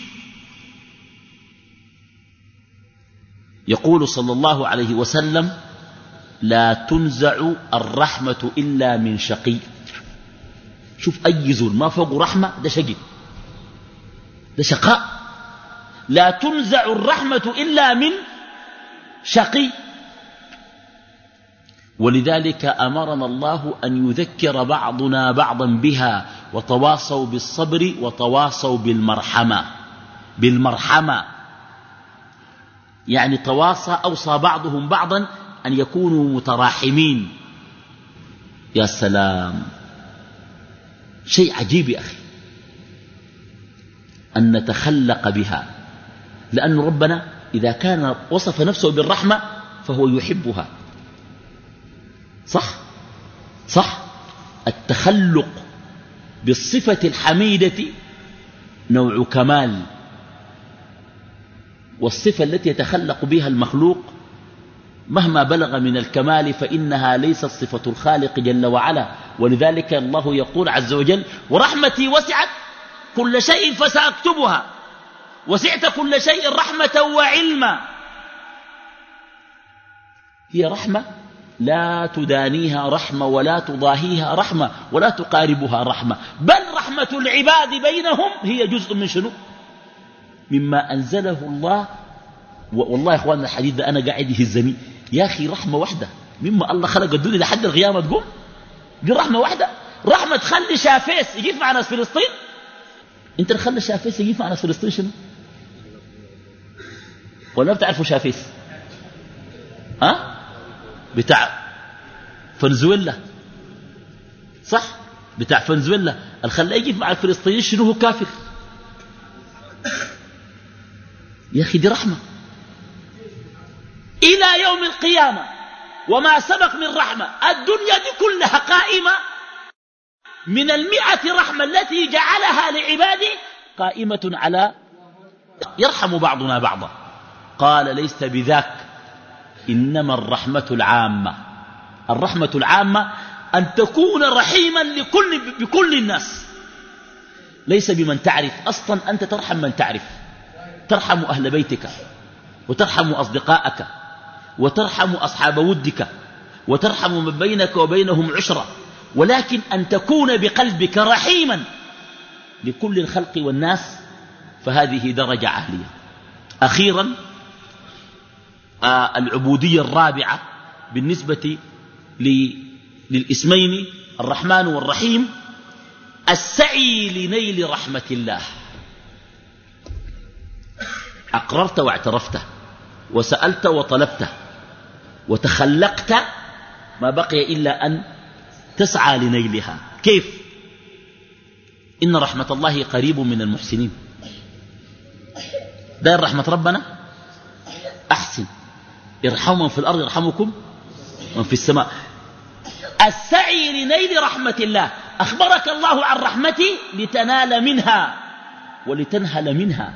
يقول صلى الله عليه وسلم: لا تنزع الرحمة إلا من شقي. شوف أي زول ما فوق رحمة، ده شقي، ده شقاء. لا تنزع الرحمة إلا من شقي. ولذلك أمرنا الله أن يذكر بعضنا بعضا بها، وتواصوا بالصبر وتواصوا بالمرحمة. بالمرحمة يعني تواصى، أوصى بعضهم بعضا أن يكونوا متراحمين. يا سلام، شيء عجيب يا أخي أن نتخلق بها، لأن ربنا إذا كان وصف نفسه بالرحمة فهو يحبها. صح صح. التخلق بالصفة الحميدة نوع كمال، والصفة التي يتخلق بها المخلوق مهما بلغ من الكمال فإنها ليست صفة الخالق جل وعلا. ولذلك الله يقول عز وجل: ورحمتي وسعت كل شيء فسأكتبها. وسعت كل شيء رحمة وعلما. هي رحمة لا تدانيها رحمة ولا تضاهيها رحمة ولا تقاربها رحمة، بل رحمة العباد بينهم هي جزء من شنو؟ مما أنزله الله. والله يا إخواننا الحديث ده أنا قاعد يهزني يا أخي. رحمة واحدة مما الله خلق الدنيا لحد القيامة تقوم، دي رحمة واحدة. رحمة تخلي شافيس يجيب مع ناس فلسطين. انت تخلي شافيس يجيب مع ناس فلسطين شنو؟ ولا بتعرفوا شافيس؟ ها؟ بتاع فنزويلا، صح؟ بتاع فنزويلا الخلاه يجيب مع الفلسطينيين شنو؟ هو كافر يا أخي. دي رحمة إلى يوم القيامة وما سبق من رحمة. الدنيا دي كلها قائمة من المئة رحمة التي جعلها لعباده قائمة على يرحم بعضنا بعضا. قال: ليس بذاك، إنما الرحمة العامة. الرحمة العامة أن تكون رحيما لكل بكل الناس، ليس بمن تعرف. أصلا أنت ترحم من تعرف، ترحم أهل بيتك، وترحم أصدقائك، وترحم أصحاب ودك، وترحم من بينك وبينهم عشرة. ولكن أن تكون بقلبك رحيما لكل الخلق والناس فهذه درجة عالية. أخيرا آه العبودية الرابعة بالنسبة للاسمين الرحمن والرحيم: السعي لنيل رحمة الله. أقررت واعترفت وسألت وطلبت وتخلقت، ما بقي إلا أن تسعى لنيلها. كيف؟ إن رحمة الله قريب من المحسنين. داير رحمة ربنا، أحسن. ارحموا من في الأرض يرحمكم من في السماء. السعي لنيل رحمة الله. أخبرك الله عن رحمته لتنال منها ولتنهل منها.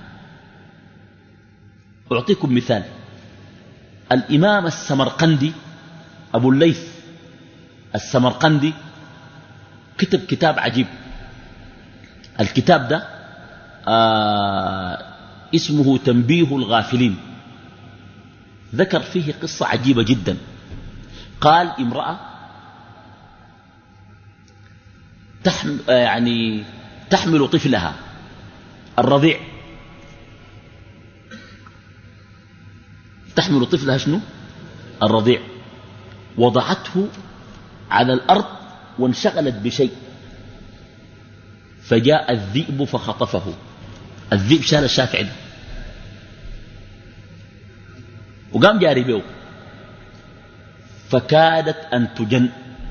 أعطيكم مثال. الإمام السمرقندي أبو الليث السمرقندي كتب كتاب عجيب. الكتاب ده آه اسمه تنبيه الغافلين. ذكر فيه قصة عجيبة جدا. قال: امرأة تحمل يعني تحمل طفلها الرضيع، تحمل طفلها شنو الرضيع، وضعته على الأرض وانشغلت بشيء، فجاء الذئب فخطفه. الذئب شال الشافع ده وقام جاري به، فكادت أن تجن.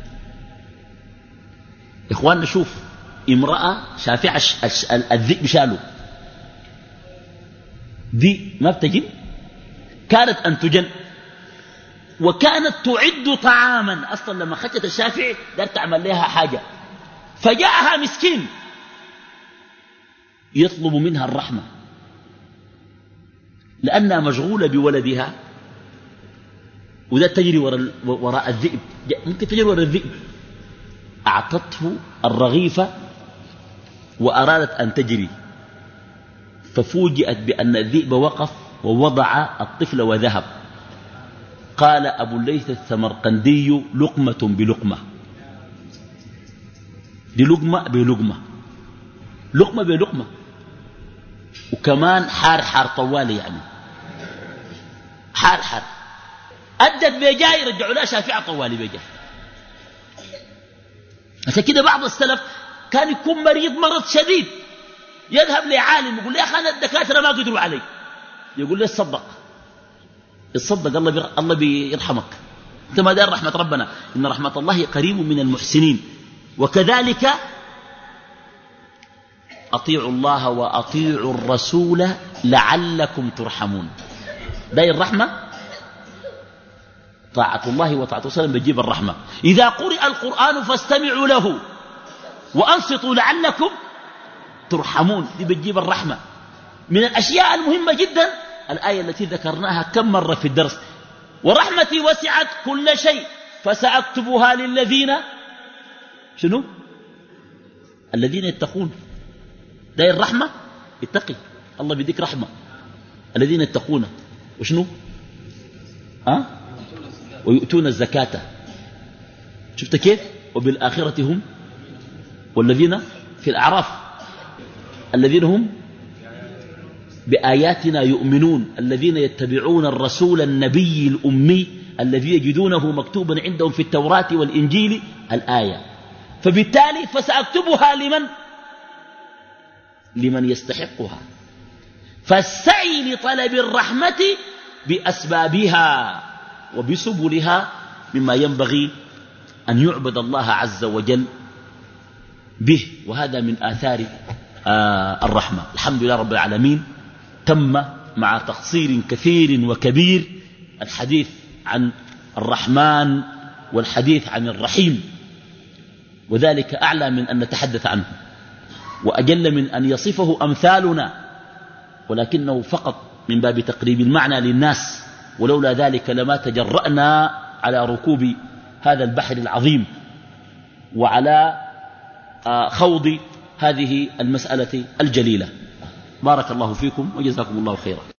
إخواننا شوف، امرأة شافعة الذئب شاله، دي ما بتجن، كانت أن تجن، وكانت تعد طعاما. أصلا لما خشت الشافعي دار تعمل لها حاجة، فجاءها مسكين يطلب منها الرحمة لأنها مشغولة بولدها، وده تجري وراء الذئب، ممكن تجري وراء الذئب. أعطته الرغيفة وأرادت أن تجري، ففوجئت بأن الذئب وقف ووضع الطفل وذهب. قال أبو الليث السمرقندي: لقمة بلقمة، دي لقمة بلقمة، لقمة بلقمة، وكمان حار حار طوالي، يعني حار حار. أدت بيجاي رجعوا لها شافعة طوالي بيجاي. عشان كده بعض السلف كان يكون مريض مرض شديد، يذهب لعالم يقول: يا أخي أنا الدكاترة ما قدروا علي. يقول له: اتصدق، اتصدق، الله بير... الله بيرحمك، انت ما دار رحمة ربنا، إن رحمة الله قريب من المحسنين. وكذلك أطيعوا الله وأطيعوا الرسول لعلكم ترحمون. داي الرحمة، طاعة الله وطاعة الرسول بتجيب الرحمة. إذا قرئ القرآن فاستمعوا له وأنصتوا لعلكم ترحمون، دي بتجيب الرحمة. من الأشياء المهمة جدا الآية التي ذكرناها كم مرة في الدرس: ورحمتي وسعت كل شيء فسأكتبها للذين شنو؟ الذين يتقون. ده الرحمة، اتقي الله بيديك رحمة. الذين يتقون وشنو؟ ها؟ ويؤتون الزكاة. شفت كيف؟ وبالآخرة هم، والذين في الأعراف الذين هم بآياتنا يؤمنون، الذين يتبعون الرسول النبي الأمي الذي يجدونه مكتوبا عندهم في التوراة والإنجيل، الآية. فبالتالي فسأكتبها لمن؟ لمن يستحقها. فالسعي لطلب الرحمة بأسبابها وبسبلها مما ينبغي أن يعبد الله عز وجل به، وهذا من آثار آه الرحمة. الحمد لله رب العالمين. تم مع تقصير كثير وكبير الحديث عن الرحمن والحديث عن الرحيم، وذلك أعلى من أن نتحدث عنه، وأجل من أن يصفه أمثالنا، ولكنه فقط من باب تقريب المعنى للناس، ولولا ذلك لما تجرأنا على ركوب هذا البحر العظيم وعلى خوض هذه المسألة الجليلة. بارك الله فيكم وجزاكم الله خيرا.